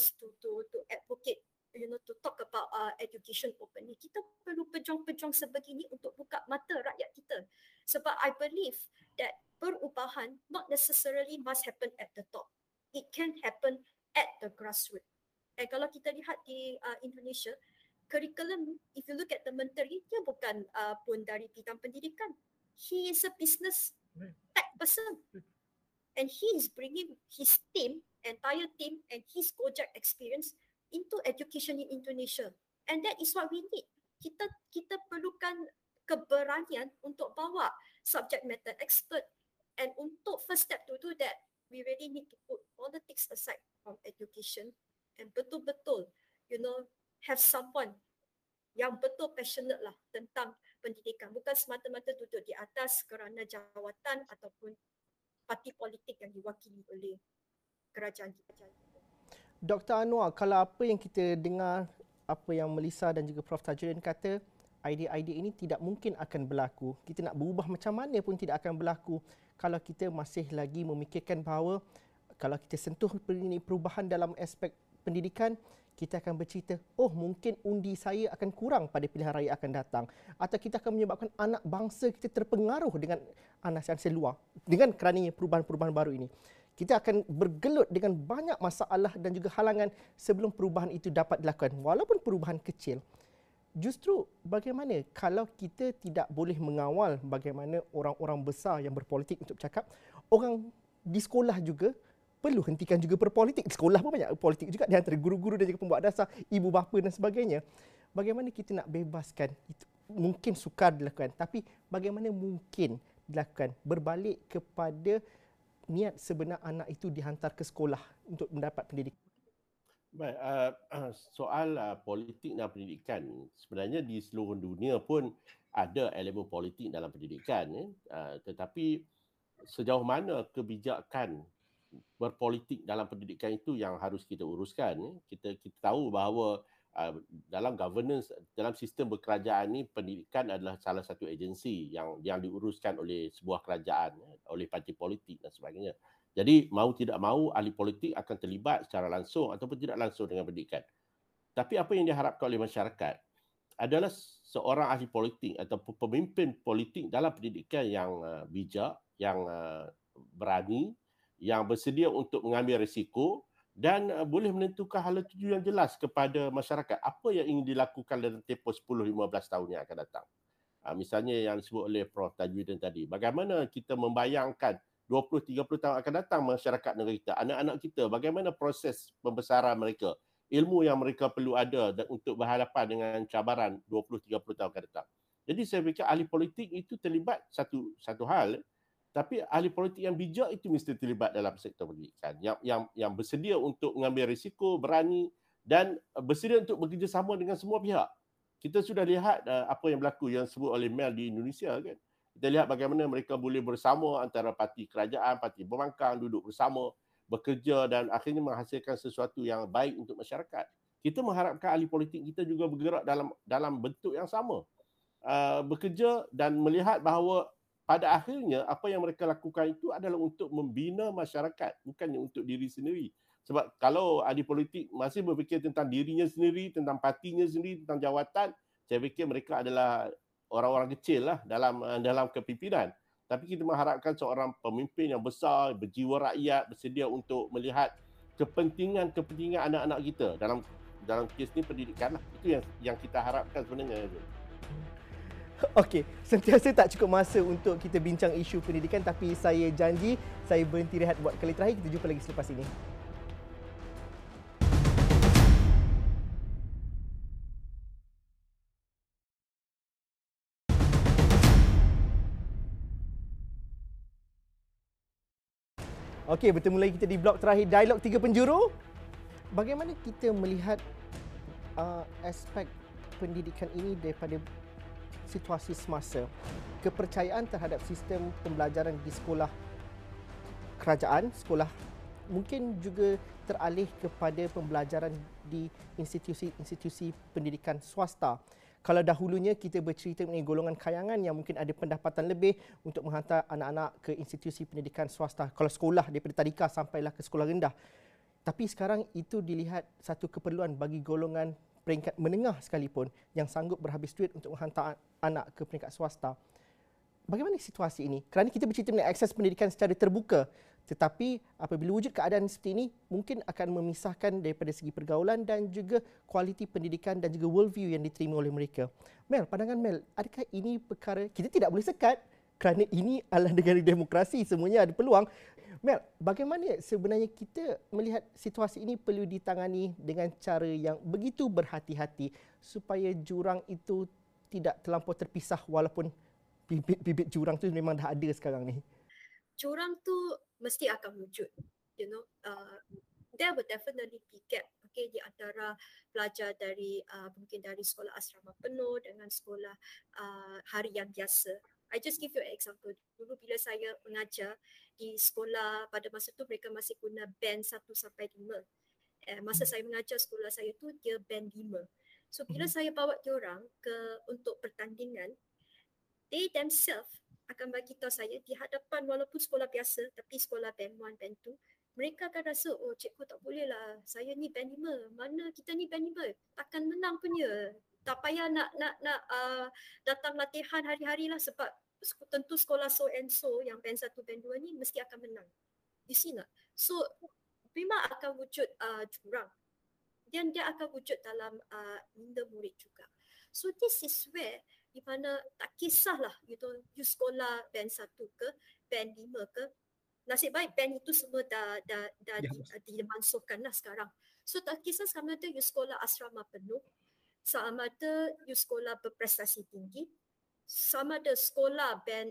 to advocate, to talk about education openly. Kita perlu pejuang-pejuang sebegini untuk buka mata rakyat kita. Sebab I believe that perubahan not necessarily must happen at the top. It can happen at the grassroots. And kalau kita lihat di Indonesia, curriculum, if you look at the menteri, dia bukan pun dari bidang pendidikan. He is a business tech person. And he is bringing his team, entire team and his Gojek experience into education in Indonesia. And that is what we need. Kita perlukan keberanian untuk bawa subject matter expert. And untuk first step to do that, we really need to put politics aside from education and betul-betul, have someone yang betul passionate lah tentang pendidikan. Bukan semata-mata duduk di atas kerana jawatan ataupun parti politik yang diwakili oleh kerajaan kita. Dr. Anwar, kalau apa yang kita dengar, apa yang Melissa dan juga Prof. Tajudin kata, idea-idea ini tidak mungkin akan berlaku. Kita nak berubah macam mana pun tidak akan berlaku kalau kita masih lagi memikirkan bahawa kalau kita sentuh perubahan dalam aspek pendidikan, kita akan bercerita, oh mungkin undi saya akan kurang pada pilihan raya akan datang. Atau kita akan menyebabkan anak bangsa kita terpengaruh dengan analisis luar dengan kerana perubahan-perubahan baru ini. Kita akan bergelut dengan banyak masalah dan juga halangan sebelum perubahan itu dapat dilakukan. Walaupun perubahan kecil. Justru bagaimana kalau kita tidak boleh mengawal bagaimana orang-orang besar yang berpolitik untuk bercakap, orang di sekolah juga perlu hentikan juga berpolitik. Di sekolah pun banyak politik juga di antara guru-guru dan juga pembuat dasar, ibu bapa dan sebagainya. Bagaimana kita nak bebaskan itu? Mungkin sukar dilakukan, tapi bagaimana mungkin dilakukan? Berbalik kepada niat sebenar anak itu dihantar ke sekolah untuk mendapat pendidikan. Baik, soal politik dan pendidikan, sebenarnya di seluruh dunia pun ada elemen politik dalam pendidikan. Tetapi sejauh mana kebijakan berpolitik dalam pendidikan itu yang harus kita uruskan. Kita tahu bahawa dalam governance, dalam sistem berkerajaan ni, pendidikan adalah salah satu agensi yang diuruskan oleh sebuah kerajaan, oleh parti politik dan sebagainya. Jadi mau tidak mau ahli politik akan terlibat secara langsung ataupun tidak langsung dengan pendidikan. Tapi apa yang diharapkan oleh masyarakat adalah seorang ahli politik atau pemimpin politik dalam pendidikan yang bijak, yang berani, yang bersedia untuk mengambil risiko dan boleh menentukan hala tuju yang jelas kepada masyarakat apa yang ingin dilakukan dalam tempoh 10-15 tahun yang akan datang. Misalnya yang disebut oleh Prof. Tajudin tadi, bagaimana kita membayangkan 20-30 tahun akan datang masyarakat negara kita, anak-anak kita, bagaimana proses pembesaran mereka, ilmu yang mereka perlu ada untuk berhadapan dengan cabaran 20-30 tahun akan datang. Jadi saya fikir ahli politik itu terlibat satu hal, tapi ahli politik yang bijak itu mesti terlibat dalam sektor pendidikan, yang bersedia untuk mengambil risiko, berani dan bersedia untuk bekerjasama dengan semua pihak. Kita sudah lihat apa yang berlaku yang disebut oleh Mel di Indonesia kan. Kita lihat bagaimana mereka boleh bersama antara parti kerajaan, parti pembangkang, duduk bersama, bekerja dan akhirnya menghasilkan sesuatu yang baik untuk masyarakat. Kita mengharapkan ahli politik kita juga bergerak dalam bentuk yang sama. Bekerja dan melihat bahawa pada akhirnya apa yang mereka lakukan itu adalah untuk membina masyarakat, bukannya untuk diri sendiri. Sebab kalau ahli politik masih berfikir tentang dirinya sendiri, tentang partinya sendiri, tentang jawatan, saya fikir mereka adalah orang-orang kecil lah dalam kepimpinan. Tapi kita mengharapkan seorang pemimpin yang besar, berjiwa rakyat, bersedia untuk melihat kepentingan anak-anak kita dalam kes ni pendidikan lah. Itu yang kita harapkan sebenarnya. Okey, sentiasa tak cukup masa untuk kita bincang isu pendidikan, tapi saya janji saya berhenti rehat buat kali terakhir. Kita jumpa lagi selepas ini. Okey, bertemu lagi kita di blok terakhir Dialog Tiga Penjuru. Bagaimana kita melihat aspek pendidikan ini daripada situasi semasa? Kepercayaan terhadap sistem pembelajaran di sekolah kerajaan, sekolah mungkin juga teralih kepada pembelajaran di institusi-institusi pendidikan swasta. Kalau dahulunya kita bercerita mengenai golongan kayangan yang mungkin ada pendapatan lebih untuk menghantar anak-anak ke institusi pendidikan swasta. Kalau sekolah daripada tadika sampailah ke sekolah rendah. Tapi sekarang itu dilihat satu keperluan bagi golongan peringkat menengah sekalipun yang sanggup berhabis duit untuk menghantar anak ke peringkat swasta. Bagaimana situasi ini? Kerana kita bercerita mengenai akses pendidikan secara terbuka, tetapi apabila wujud keadaan seperti ini, mungkin akan memisahkan daripada segi pergaulan dan juga kualiti pendidikan dan juga worldview yang diterima oleh mereka. Mel, pandangan Mel, adakah ini perkara kita tidak boleh sekat kerana ini adalah negara demokrasi, semuanya ada peluang. Mel, bagaimana sebenarnya kita melihat situasi ini perlu ditangani dengan cara yang begitu berhati-hati supaya jurang itu tidak terlampau terpisah walaupun bibit jurang tu memang dah ada sekarang ni? Jurang tu mesti akan wujud. There will definitely be gap, okay, di antara pelajar dari mungkin dari sekolah asrama penuh dengan sekolah harian biasa. I just give you an example. Dulu bila saya mengajar di sekolah, pada masa tu mereka masih guna band 1 sampai 5. Masa saya mengajar sekolah saya tu dia band 5. So bila saya bawa diorang untuk pertandingan, they themselves akan bagi tahu saya di hadapan walaupun sekolah biasa tapi sekolah band 1, band 2, mereka akan rasa, oh cikgu tak boleh lah, saya ni band 5, mana kita ni band 5, takkan menang punya. Tak payah nak datang latihan hari-hari lah sebab tentu sekolah so and so yang band 1, band 2 ni mesti akan menang. You see tak? So memang akan wujud jurang. Dan dia akan wujud dalam minda murid juga. So this is where di mana tak kisahlah you sekolah band 1 ke, band 5 ke, nasib baik band itu semua dah dimansuhkan lah sekarang. So tak kisah sama ada you sekolah asrama penuh, sama ada you sekolah berprestasi tinggi, sama ada sekolah band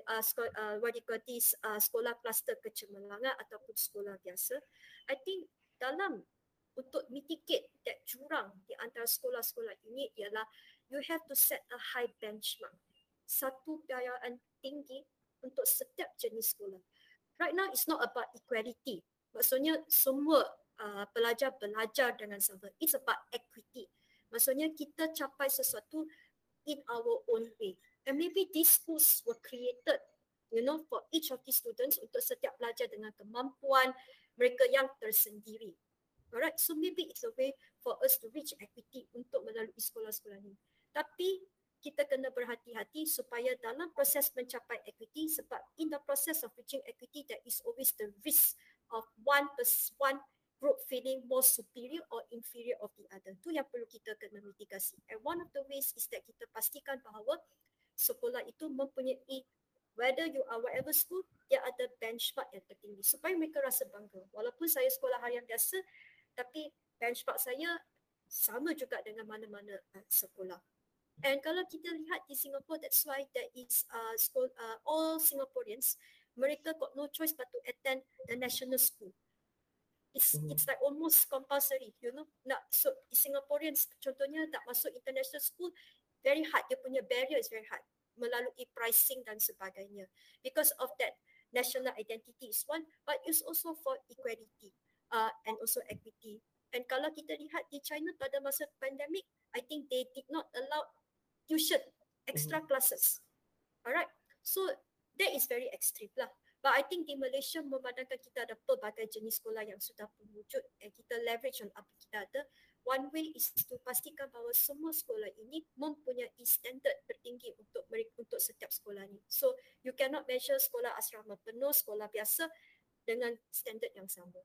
sekolah kluster kecemerlangan ataupun sekolah biasa. I think dalam untuk mitigate that jurang di antara sekolah-sekolah ini ialah you have to set a high benchmark. Satu dayaan tinggi untuk setiap jenis sekolah. Right now it's not about equality. Maksudnya semua pelajar belajar dengan sama. It's about equity. Maksudnya kita capai sesuatu in our own way. And maybe these schools were created, for each of these students untuk setiap pelajar dengan kemampuan mereka yang tersendiri. Alright, so maybe it's a way for us to reach equity untuk melalui sekolah-sekolah ini. Tapi kita kena berhati-hati supaya dalam proses mencapai equity, sebab in the process of reaching equity, there is always the risk of one group feeling more superior or inferior of the other. Itu yang perlu kita kena mitigasi. And one of the ways is that kita pastikan bahawa sekolah itu mempunyai, whether you are whatever school, dia ada benchmark yang tertinggi supaya mereka rasa bangga. Walaupun saya sekolah harian biasa, tapi benchmark saya sama juga dengan mana-mana sekolah. And kalau kita lihat di Singapore, that's why there is all Singaporeans, mereka got no choice but to attend the national school. It's like almost compulsory, So Singaporeans contohnya nak masuk international school, very hard. Dia punya barrier is very hard melalui pricing dan sebagainya. Because of that, national identity is one, but it's also for equality and also equity. And kalau kita lihat di China pada masa pandemic, I think they did not allow tuition, extra classes. Alright, so that is very extreme lah. But I think di Malaysia memandangkan kita ada pelbagai jenis sekolah yang sudah berwujud and kita leverage on apa kita ada. One way is to pastikan bahawa semua sekolah ini mempunyai standard tertinggi untuk setiap sekolah ni. So you cannot measure sekolah asrama penuh, sekolah biasa dengan standard yang sama.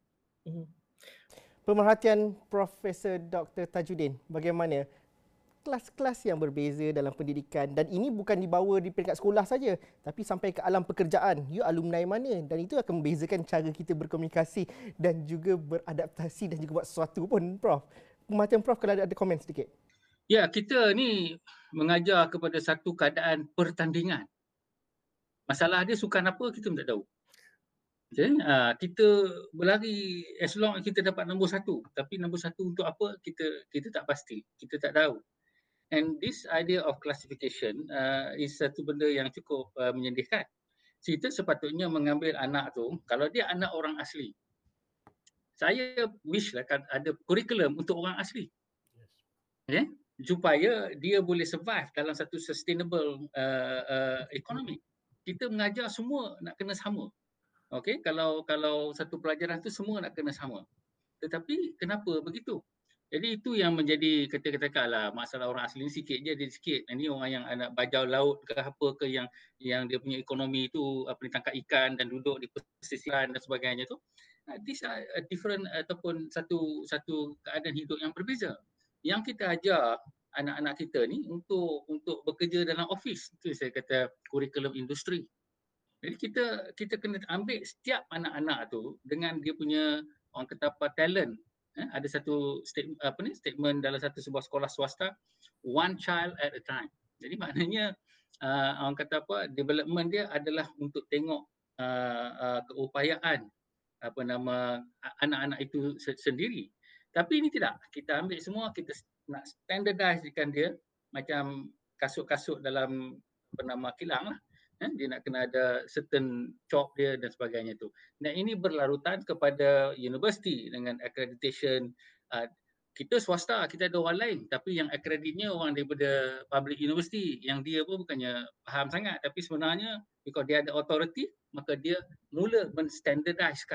Pemerhatian Profesor Dr. Tajudin, bagaimana kelas-kelas yang berbeza dalam pendidikan, dan ini bukan dibawa di peringkat sekolah saja tapi sampai ke alam pekerjaan. You alumni mana, dan itu akan membezakan cara kita berkomunikasi dan juga beradaptasi dan juga buat sesuatu pun, Prof. Pemerhatian Prof kalau ada komen sedikit. Ya, kita ni mengajar kepada satu keadaan pertandingan. Masalah dia sukan apa kita tak tahu. Okay? Kita berlari as long as kita dapat nombor 1, tapi nombor 1 untuk apa kita tak pasti, kita tak tahu. And this idea of classification is satu benda yang cukup menyedihkan. Kita sepatutnya mengambil anak tu, kalau dia anak orang asli, saya wish lah kan ada kurikulum untuk orang asli. Okay? Supaya dia boleh survive dalam satu sustainable economy. Kita mengajar semua nak kena sama. Okay? Kalau satu pelajaran tu semua nak kena sama. Tetapi kenapa begitu? Jadi itu yang menjadi katakanlah masalah orang asli ni sikit je, dia sikit. Ini orang yang anak bajau laut ke apa ke yang dia punya ekonomi tu tangkap ikan dan duduk di pesisiran dan sebagainya tu. These are different ataupun satu keadaan hidup yang berbeza. Yang kita ajar anak-anak kita ni untuk bekerja dalam office. Itu saya kata kurikulum industri. Jadi kita kena ambil setiap anak-anak tu dengan dia punya orang kata apa talent. Ada satu statement dalam sebuah sekolah swasta, one child at a time. Jadi maknanya orang kata apa, development dia adalah untuk tengok keupayaan anak-anak itu sendiri. Tapi ini tidak, kita ambil semua, kita nak standardizekan dia macam kasut-kasut dalam kilang lah. Dia nak kena ada certain job dia dan sebagainya tu. Dan ini berlarutan kepada universiti dengan accreditation. Kita swasta, kita ada orang lain, tapi yang accreditnya orang daripada public university yang dia pun bukannya faham sangat, tapi sebenarnya because dia ada authority, maka dia mula menstandardizekan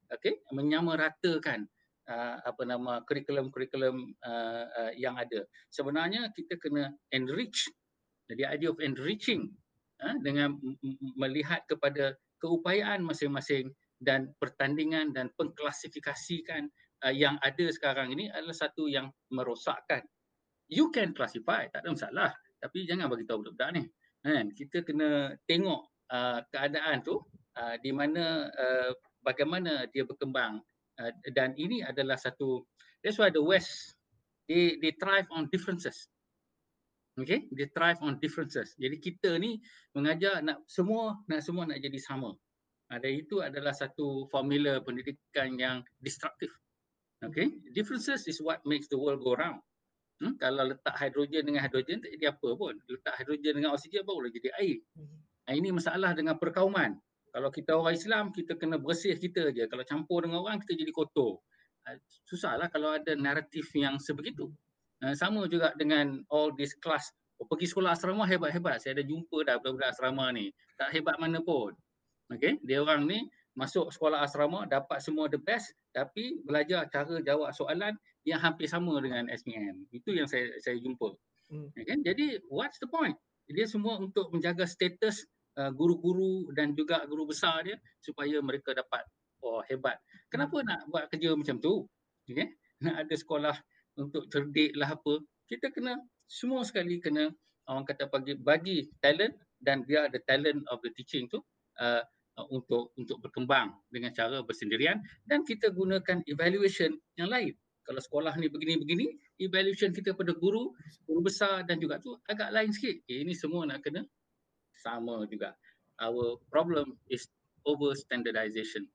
menyamaratakan kurikulum-kurikulum yang ada. Sebenarnya kita kena enrich. The idea of enriching dengan melihat kepada keupayaan masing-masing dan pertandingan dan pengklasifikasikan yang ada sekarang ini adalah satu yang merosakkan. You can classify, tak ada masalah. Tapi jangan bagi tahu budak-budak ni. Kan? Kita kena tengok keadaan tu di mana bagaimana dia berkembang. Dan ini adalah satu, that's why the West, they thrive on differences. Okay, they thrive on differences. Jadi kita ni mengajar nak semua nak jadi sama. Dan itu adalah satu formula pendidikan yang destruktif. Okay, differences is what makes the world go round. Kalau letak hidrogen dengan hidrogen tak jadi apa pun. Letak hidrogen dengan oksigen baru jadi air. Ini masalah dengan perkauman. Kalau kita orang Islam, kita kena bersih kita je. Kalau campur dengan orang, kita jadi kotor. Susahlah kalau ada naratif yang sebegitu. Sama juga dengan all this class. Pergi sekolah asrama hebat-hebat. Saya ada jumpa dah budak-budak asrama ni. Tak hebat mana pun. Okay? Dia orang ni masuk sekolah asrama, dapat semua the best, tapi belajar cara jawab soalan yang hampir sama dengan SPM. Itu yang saya jumpa. Okay? Jadi, what's the point? Dia semua untuk menjaga status guru-guru dan juga guru besar dia supaya mereka dapat hebat. Kenapa nak buat kerja macam tu? Okay? Nak ada sekolah untuk cerdik lah apa. Kita kena semua sekali kena orang kata bagi talent, dan dia ada talent of the teaching tu untuk berkembang dengan cara bersendirian, dan kita gunakan evaluation yang lain. Kalau sekolah ni begini-begini, evaluation kita pada guru besar dan juga tu agak lain sikit. Ini semua nak kena sama juga. Our problem is over standardization.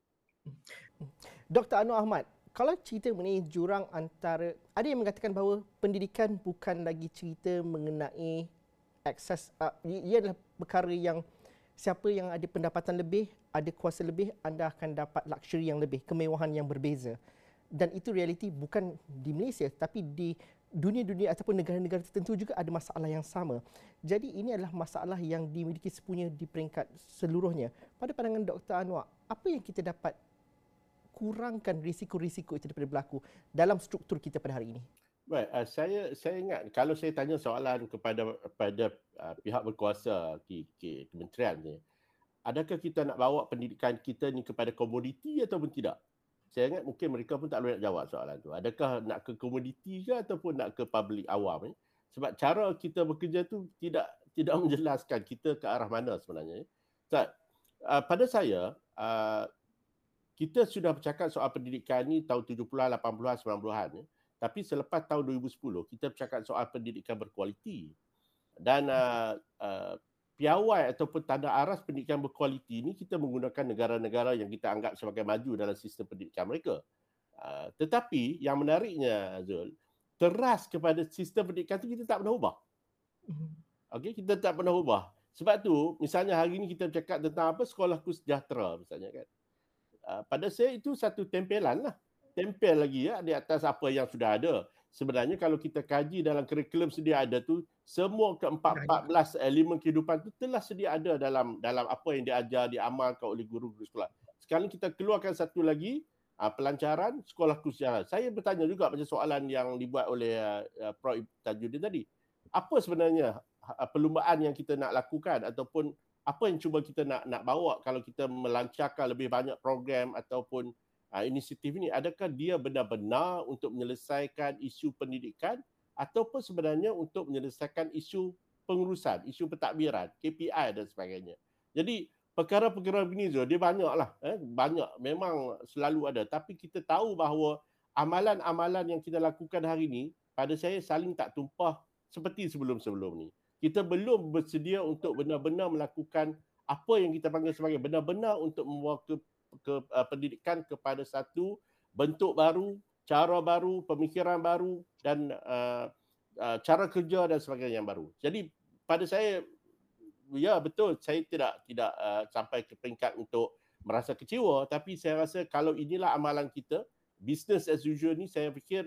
Dr. Anwar Ahmad, kalau cerita mengenai jurang antara, ada yang mengatakan bahawa pendidikan bukan lagi cerita mengenai akses, ia adalah perkara yang siapa yang ada pendapatan lebih, ada kuasa lebih, anda akan dapat luxury yang lebih, kemewahan yang berbeza. Dan itu realiti bukan di Malaysia, tapi di dunia-dunia ataupun negara-negara tertentu juga ada masalah yang sama. Jadi ini adalah masalah yang dimiliki sepunya di peringkat seluruhnya. Pada pandangan Dr. Anwar, apa yang kita dapat kurangkan risiko-risiko itu daripada berlaku dalam struktur kita pada hari ini? Baik, saya ingat kalau saya tanya soalan kepada pihak berkuasa kementerian ni, adakah kita nak bawa pendidikan kita ni kepada komoditi ataupun tidak? Saya ingat mungkin mereka pun tak boleh nak jawab soalan tu. Adakah nak ke komoditi ke ataupun nak ke public awam? Sebab cara kita bekerja tu tidak menjelaskan kita ke arah mana sebenarnya. Pada saya, kita sudah bercakap soal pendidikan ni tahun 70-an, 80-an, 90-an. Tapi selepas tahun 2010, kita bercakap soal pendidikan berkualiti. Dan piawai ataupun tanda aras pendidikan berkualiti ini kita menggunakan negara-negara yang kita anggap sebagai maju dalam sistem pendidikan mereka. Tetapi yang menariknya, Zul, teras kepada sistem pendidikan itu kita tak pernah ubah. Okay, kita tak pernah ubah. Sebab tu, misalnya hari ini kita bercakap tentang apa, sekolahku sejahtera misalnya kan. Pada saya itu satu tempelan lah. Tempel lagi ya di atas apa yang sudah ada. Sebenarnya kalau kita kaji dalam kurikulum sedia ada tu, semua ke-14 elemen kehidupan tu telah sedia ada dalam apa yang diajar, diamalkan oleh guru-guru sekolah. Sekarang kita keluarkan satu lagi, pelancaran sekolah khususnya. Saya bertanya juga macam soalan yang dibuat oleh Prof. Tajuddin tadi. Apa sebenarnya perlumbaan yang kita nak lakukan ataupun apa yang cuba kita nak bawa kalau kita melancarkan lebih banyak program ataupun inisiatif ini, adakah dia benar-benar untuk menyelesaikan isu pendidikan ataupun sebenarnya untuk menyelesaikan isu pengurusan, isu pentadbiran, KPI dan sebagainya. Jadi perkara-perkara begini dia banyaklah, banyak, memang selalu ada, tapi kita tahu bahawa amalan-amalan yang kita lakukan hari ini pada saya saling tak tumpah seperti sebelum-sebelum ni. Kita belum bersedia untuk benar-benar melakukan apa yang kita panggil sebagai benar-benar untuk membawa ke pendidikan kepada satu bentuk baru, cara baru, pemikiran baru dan cara kerja dan sebagainya yang baru. Jadi pada saya, ya betul, saya tidak sampai ke peringkat untuk merasa kecewa, tapi saya rasa kalau inilah amalan kita, business as usual ni, saya fikir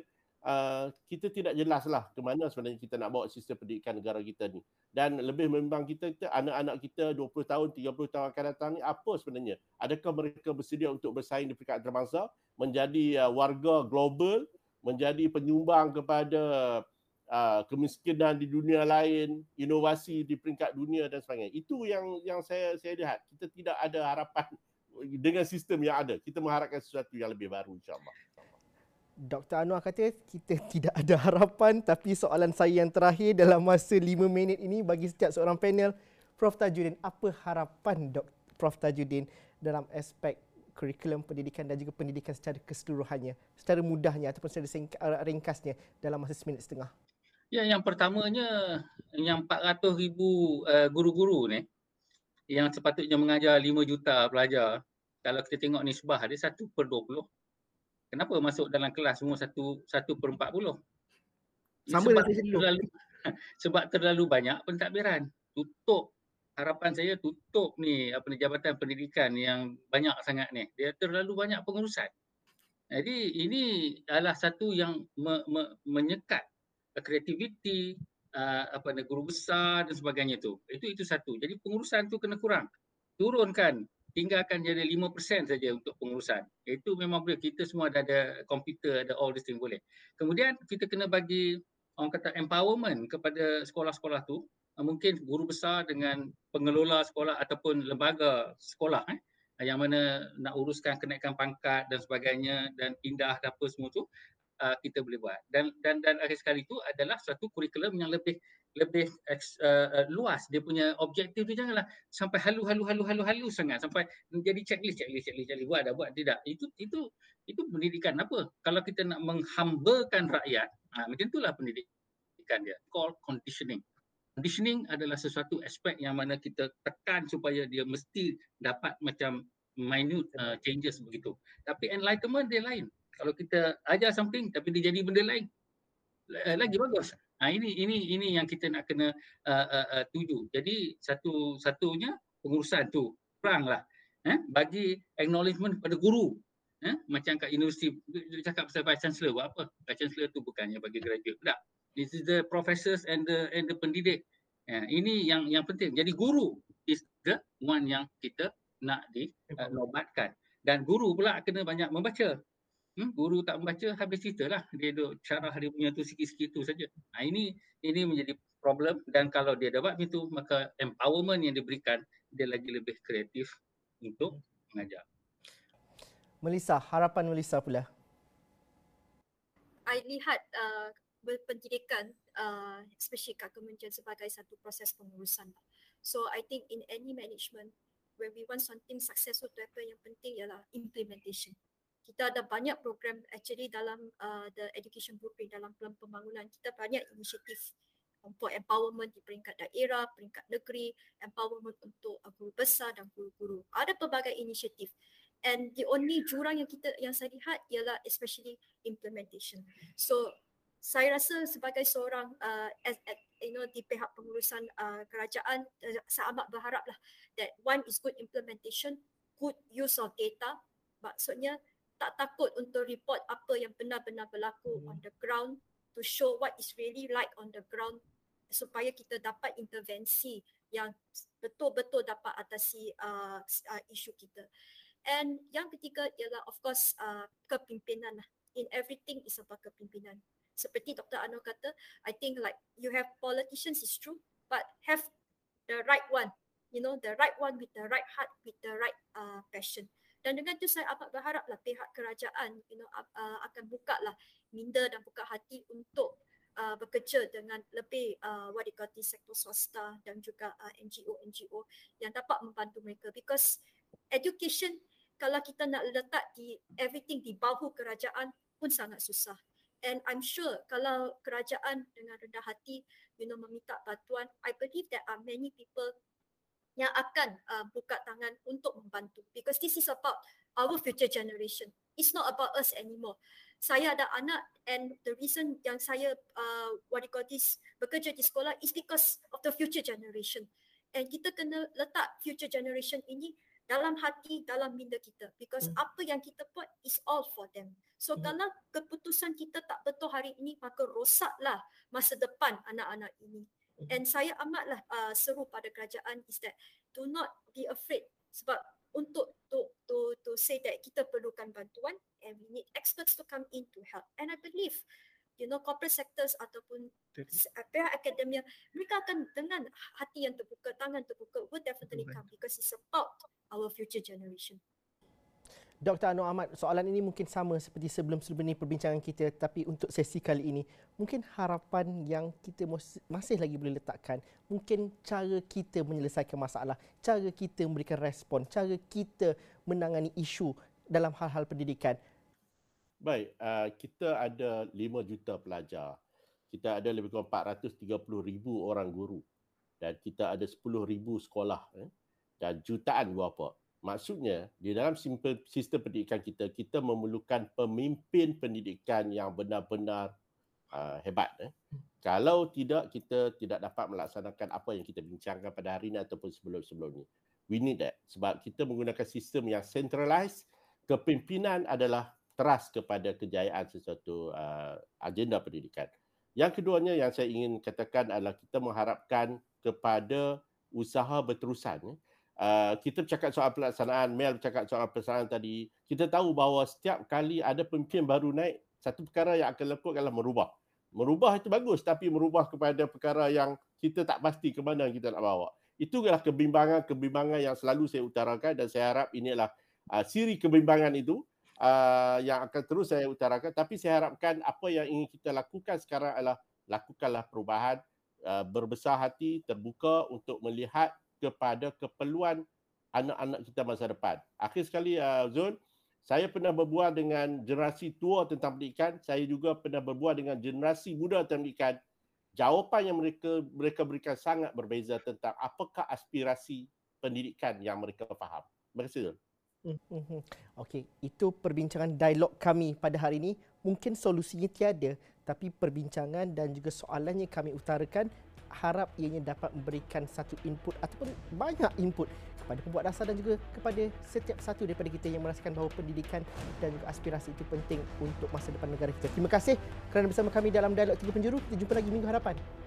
kita tidak jelas lah ke mana sebenarnya kita nak bawa sistem pendidikan negara kita ni. Dan lebih memang kita anak-anak kita 20 tahun, 30 tahun akan datang ni apa sebenarnya? Adakah mereka bersedia untuk bersaing di peringkat antarabangsa, menjadi warga global, menjadi penyumbang kepada kemiskinan di dunia lain, inovasi di peringkat dunia dan sebagainya. Itu yang saya lihat. Kita tidak ada harapan dengan sistem yang ada. Kita mengharapkan sesuatu yang lebih baru, insya-Allah. Dr. Anwar kata kita tidak ada harapan, tapi soalan saya yang terakhir dalam masa 5 minit ini bagi setiap seorang panel, Prof Tajudin, apa harapan Prof Tajudin dalam aspek kurikulum pendidikan dan juga pendidikan secara keseluruhannya, secara mudahnya ataupun secara ringkasnya dalam masa 1.5 minit? Ya, yang pertamanya, yang 400,000 guru-guru ni yang sepatutnya mengajar 5 juta pelajar, kalau kita tengok nisbah dia 1/20. Kenapa masuk dalam kelas semua 1/40? Sama dengan dulu. Sebab terlalu banyak pentadbiran. Tutup, harapan saya tutup ni Jabatan Pendidikan yang banyak sangat ni. Dia terlalu banyak pengurusan. Jadi ini adalah satu yang menyekat kreativiti, guru besar dan sebagainya tu. Itu satu. Jadi pengurusan tu kena kurang. Turunkan, tinggalkan jadi 5% saja untuk pengurusan. Itu memang boleh. Kita semua ada komputer, ada all this thing boleh. Kemudian kita kena bagi orang kata empowerment kepada sekolah-sekolah tu. Mungkin guru besar dengan pengelola sekolah ataupun lembaga sekolah yang mana nak uruskan kenaikan pangkat dan sebagainya dan pindah dan apa semua tu kita boleh buat. Dan akhir sekali itu adalah satu kurikulum yang lebih luas. Dia punya objektif tu janganlah sampai halu sangat sampai menjadi checklist buat tidak. Itu pendidikan apa? Kalau kita nak menghambakan rakyat, macam itulah pendidikan dia. Called conditioning. Conditioning adalah sesuatu aspek yang mana kita tekan supaya dia mesti dapat macam minute changes begitu. Tapi enlightenment dia lain. Kalau kita ajar something tapi dia jadi benda lain, lagi bagus. Ini yang kita nak kena tuju. Jadi satunya pengurusan tu kuranglah. Bagi acknowledgement kepada guru. Macam kat universiti cakap pasal Vice Chancellor, buat apa? Vice Chancellor tu bukannya bagi graduate. Tak. This is the professors and the pendidik. Ini yang penting. Jadi guru is the one yang kita nak dinobatkan. Dan guru pula kena banyak membaca. Guru tak membaca, habis cerita lah. Dia duk syarah dia punya tu sikit-sikit tu saja. Ini menjadi problem, dan kalau dia dapat itu, maka empowerment yang diberikan dia lagi lebih kreatif untuk mengajar. Melissa, harapan Melissa pula. I lihat berpendidikan, especially kat kementerian sebagai satu proses pengurusan. So I think in any management, when we want something successful to happen, yang penting ialah implementation. Kita ada banyak program actually dalam the education blueprint, dalam pelan pembangunan. Kita banyak inisiatif untuk empowerment di peringkat daerah, peringkat negeri, empowerment untuk guru besar dan guru-guru. Ada pelbagai inisiatif. And the only jurang yang saya lihat ialah especially implementation. So saya rasa sebagai seorang di pihak pengurusan kerajaan, saya amat berharaplah that one is good implementation, good use of data. Maksudnya tak takut untuk report apa yang benar-benar berlaku on the ground, to show what is really like on the ground, supaya kita dapat intervensi yang betul-betul dapat atasi isu kita. And yang ketiga ialah of course kepimpinan lah. In everything is about kepimpinan. Seperti Dr. Anwar kata, I think like you have politicians is true, but have the right one, the right one with the right heart, with the right passion. Dan dengan itu saya amat berharaplah pihak kerajaan akan buka lah minda dan buka hati untuk bekerja dengan lebih sektor swasta dan juga NGO yang dapat membantu mereka, because education kalau kita nak letak everything di bahu kerajaan pun sangat susah. And I'm sure kalau kerajaan dengan rendah hati meminta bantuan, I believe there are many people yang akan buka tangan untuk membantu, because this is about our future generation. It's not about us anymore. Saya ada anak, and the reason yang saya bekerja di sekolah is because of the future generation. And kita kena letak future generation ini dalam hati, dalam minda kita. Because apa yang kita buat is all for them. So kalau keputusan kita tak betul hari ini, maka rosaklah masa depan anak-anak ini. And saya amatlah seru pada kerajaan is that do not be afraid, sebab untuk to say that kita perlukan bantuan and we need experts to come in to help. And I believe corporate sectors ataupun pihak akademia, mereka akan dengan hati yang terbuka, tangan terbuka, will definitely come because it's about our future generation. Dr. Anwar Ahmad, soalan ini mungkin sama seperti sebelum-sebelum ini perbincangan kita, tapi untuk sesi kali ini, mungkin harapan yang kita masih lagi boleh letakkan, mungkin cara kita menyelesaikan masalah, cara kita memberikan respon, cara kita menangani isu dalam hal-hal pendidikan. Baik, kita ada 5 juta pelajar. Kita ada lebih kurang 430,000 orang guru. Dan kita ada 10,000 sekolah. Dan jutaan bapa. Maksudnya, di dalam sistem pendidikan kita, kita memerlukan pemimpin pendidikan yang benar-benar hebat. Kalau tidak, kita tidak dapat melaksanakan apa yang kita bincangkan pada hari ini ataupun sebelum-sebelum ini. We need that. Sebab kita menggunakan sistem yang centralized, kepimpinan adalah trust kepada kejayaan sesuatu agenda pendidikan. Yang keduanya yang saya ingin katakan adalah kita mengharapkan kepada usaha berterusan. Kita bercakap soal pelaksanaan, Mel bercakap soal pelaksanaan tadi. Kita tahu bahawa setiap kali ada pemimpin baru naik, satu perkara yang akan lakukan adalah merubah. Merubah itu bagus, tapi merubah kepada perkara yang kita tak pasti ke mana kita nak bawa. Itu adalah kebimbangan yang selalu saya utarakan dan saya harap ini adalah siri kebimbangan itu yang akan terus saya utarakan. Tapi saya harapkan apa yang ingin kita lakukan sekarang adalah lakukanlah perubahan, berbesar hati, terbuka untuk melihat kepada keperluan anak-anak kita masa depan. Akhir sekali, Zul, saya pernah berbual dengan generasi tua tentang pendidikan, saya juga pernah berbual dengan generasi muda tentang pendidikan. Jawapan yang mereka berikan sangat berbeza tentang apakah aspirasi pendidikan yang mereka faham. Terima kasih, Zul. Okey, itu perbincangan dialog kami pada hari ini. Mungkin solusinya tiada, tapi perbincangan dan juga soalan yang kami utarakan, harap ianya dapat memberikan satu input ataupun banyak input kepada pembuat dasar dan juga kepada setiap satu daripada kita yang merasakan bahawa pendidikan dan juga aspirasi itu penting untuk masa depan negara kita. Terima kasih kerana bersama kami dalam Dialog Tiga Penjuru. Kita jumpa lagi minggu hadapan.